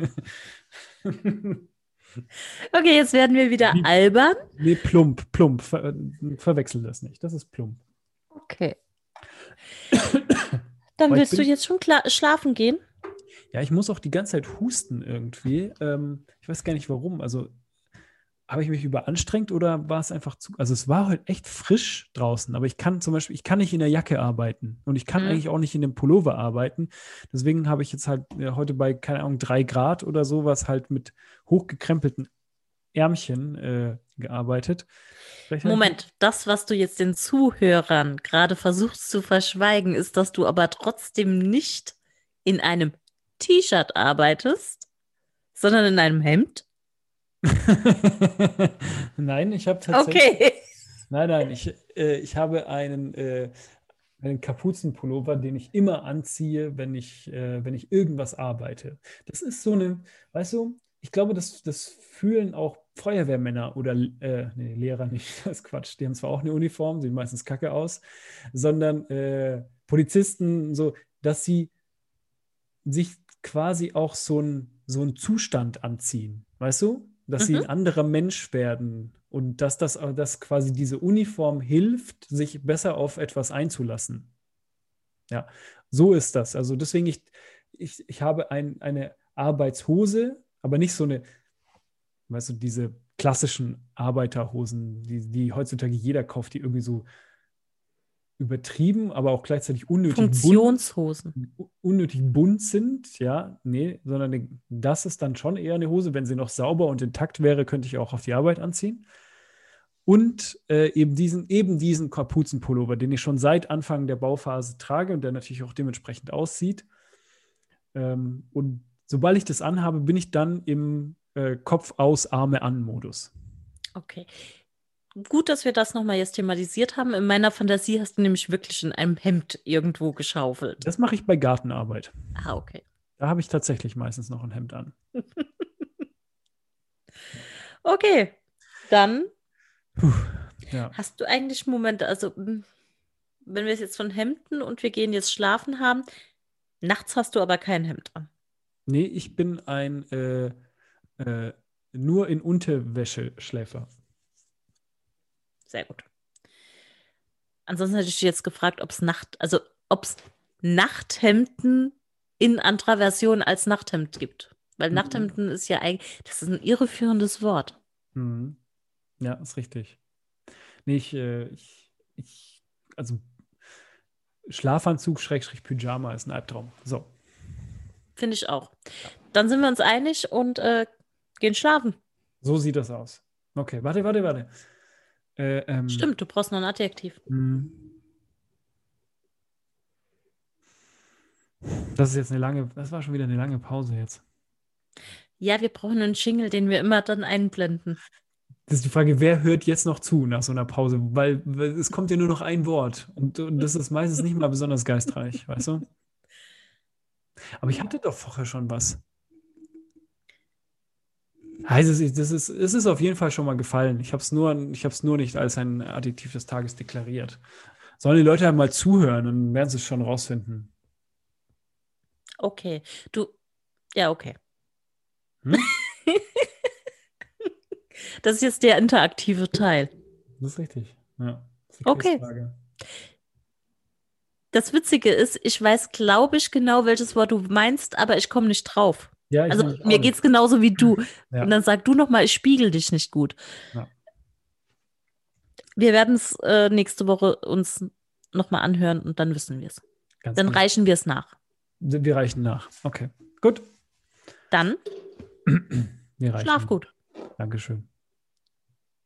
Okay, jetzt werden wir wieder Wie, albern. nee, plump, plump. Ver, verwechsel das nicht. Das ist plump. Okay. Dann Aber ich willst du bin, jetzt schon kla- schlafen gehen? Ja, ich muss auch die ganze Zeit husten irgendwie. Ähm, ich weiß gar nicht warum. Also habe ich mich überanstrengt oder war es einfach zu. Also es war heute echt frisch draußen, aber ich kann zum Beispiel, ich kann nicht in der Jacke arbeiten und ich kann Mhm. eigentlich auch nicht in dem Pullover arbeiten. Deswegen habe ich jetzt halt äh, heute bei, keine Ahnung, drei Grad oder sowas halt mit hochgekrempelten Ärmchen äh, gearbeitet. Vielleicht habe ich mich. Moment, das, was du jetzt den Zuhörern gerade versuchst zu verschweigen, ist, dass du aber trotzdem nicht in einem T-Shirt arbeitest, sondern in einem Hemd? Nein, ich habe tatsächlich. Okay. Nein, nein, ich, äh, ich habe einen, äh, einen Kapuzenpullover, den ich immer anziehe, wenn ich, äh, wenn ich irgendwas arbeite. Das ist so eine, weißt du, ich glaube, das, das fühlen auch Feuerwehrmänner oder äh, nee, Lehrer nicht, das ist Quatsch, die haben zwar auch eine Uniform, sehen meistens kacke aus, sondern äh, Polizisten, so, dass sie sich quasi auch so ein, so einen Zustand anziehen, weißt du? Dass sie Mhm. ein anderer Mensch werden und dass das, dass quasi diese Uniform hilft, sich besser auf etwas einzulassen. Ja, so ist das. Also deswegen, ich, ich, ich habe ein, eine Arbeitshose, aber nicht so eine, weißt du, diese klassischen Arbeiterhosen, die, die heutzutage jeder kauft, die irgendwie so übertrieben, aber auch gleichzeitig unnötig bunt, Funktionshosen. unnötig bunt sind, ja, nee, sondern das ist dann schon eher eine Hose. Wenn sie noch sauber und intakt wäre, könnte ich auch auf die Arbeit anziehen. Und äh, eben diesen, eben diesen Kapuzenpullover, den ich schon seit Anfang der Bauphase trage und der natürlich auch dementsprechend aussieht. Ähm, und sobald ich das anhabe, bin ich dann im äh, Kopf aus, Arme an Modus. Okay. Gut, dass wir das nochmal jetzt thematisiert haben. In meiner Fantasie hast du nämlich wirklich in einem Hemd irgendwo geschaufelt. Das mache ich bei Gartenarbeit. Ah, okay. Da habe ich tatsächlich meistens noch ein Hemd an. Okay. Dann Puh, ja. hast du eigentlich Momente, also mm, wenn wir es jetzt von Hemden und wir gehen jetzt schlafen haben, nachts hast du aber kein Hemd an. Nee, ich bin ein äh, äh, nur in Unterwäsche Schläfer. Sehr gut. Ansonsten hätte ich dich jetzt gefragt, ob es Nacht, also ob es Nachthemden in anderer Version als Nachthemd gibt. Weil Mhm. Nachthemden ist ja eigentlich, das ist ein irreführendes Wort. Mhm. Ja, ist richtig. Nee, ich, äh, ich, ich, also Schlafanzug, Schrägstrich Pyjama ist ein Albtraum. So. Finde ich auch. Ja. Dann sind wir uns einig und äh, gehen schlafen. So sieht das aus. Okay, warte, warte, warte. Äh, ähm, Stimmt, du brauchst noch ein Adjektiv. mh, das ist jetzt eine lange, das war schon wieder eine lange Pause jetzt. Ja, wir brauchen einen Jingle, den wir immer dann einblenden. Das ist die Frage, wer hört jetzt noch zu nach so einer Pause? Weil, weil es kommt ja nur noch ein Wort. Und, und das ist meistens nicht mal besonders geistreich, weißt du? Aber ich hatte doch vorher schon was. Heißt es, das ist, es ist auf jeden Fall schon mal gefallen. Ich habe es nur, ich habe es nur nicht als ein Adjektiv des Tages deklariert. Sollen die Leute halt mal zuhören und werden sie es schon rausfinden. Okay. Du, ja, okay. Hm? Das ist jetzt der interaktive Teil. Das ist richtig. Ja, das ist die Okay. Quizfrage. Das Witzige ist, ich weiß, glaube ich, genau, welches Wort du meinst, aber ich komme nicht drauf. Ja, ich Also nämlich auch mir nicht. geht es genauso wie du. Und Ja, dann sag du nochmal, ich spiegel dich nicht gut. ja, Wir werden es äh, nächste Woche uns nochmal anhören und dann wissen wir es. ganz Dann genau. reichen wir es nach. Wir reichen nach. Okay, gut. Dann Wir schlaf reichen. gut. Dankeschön.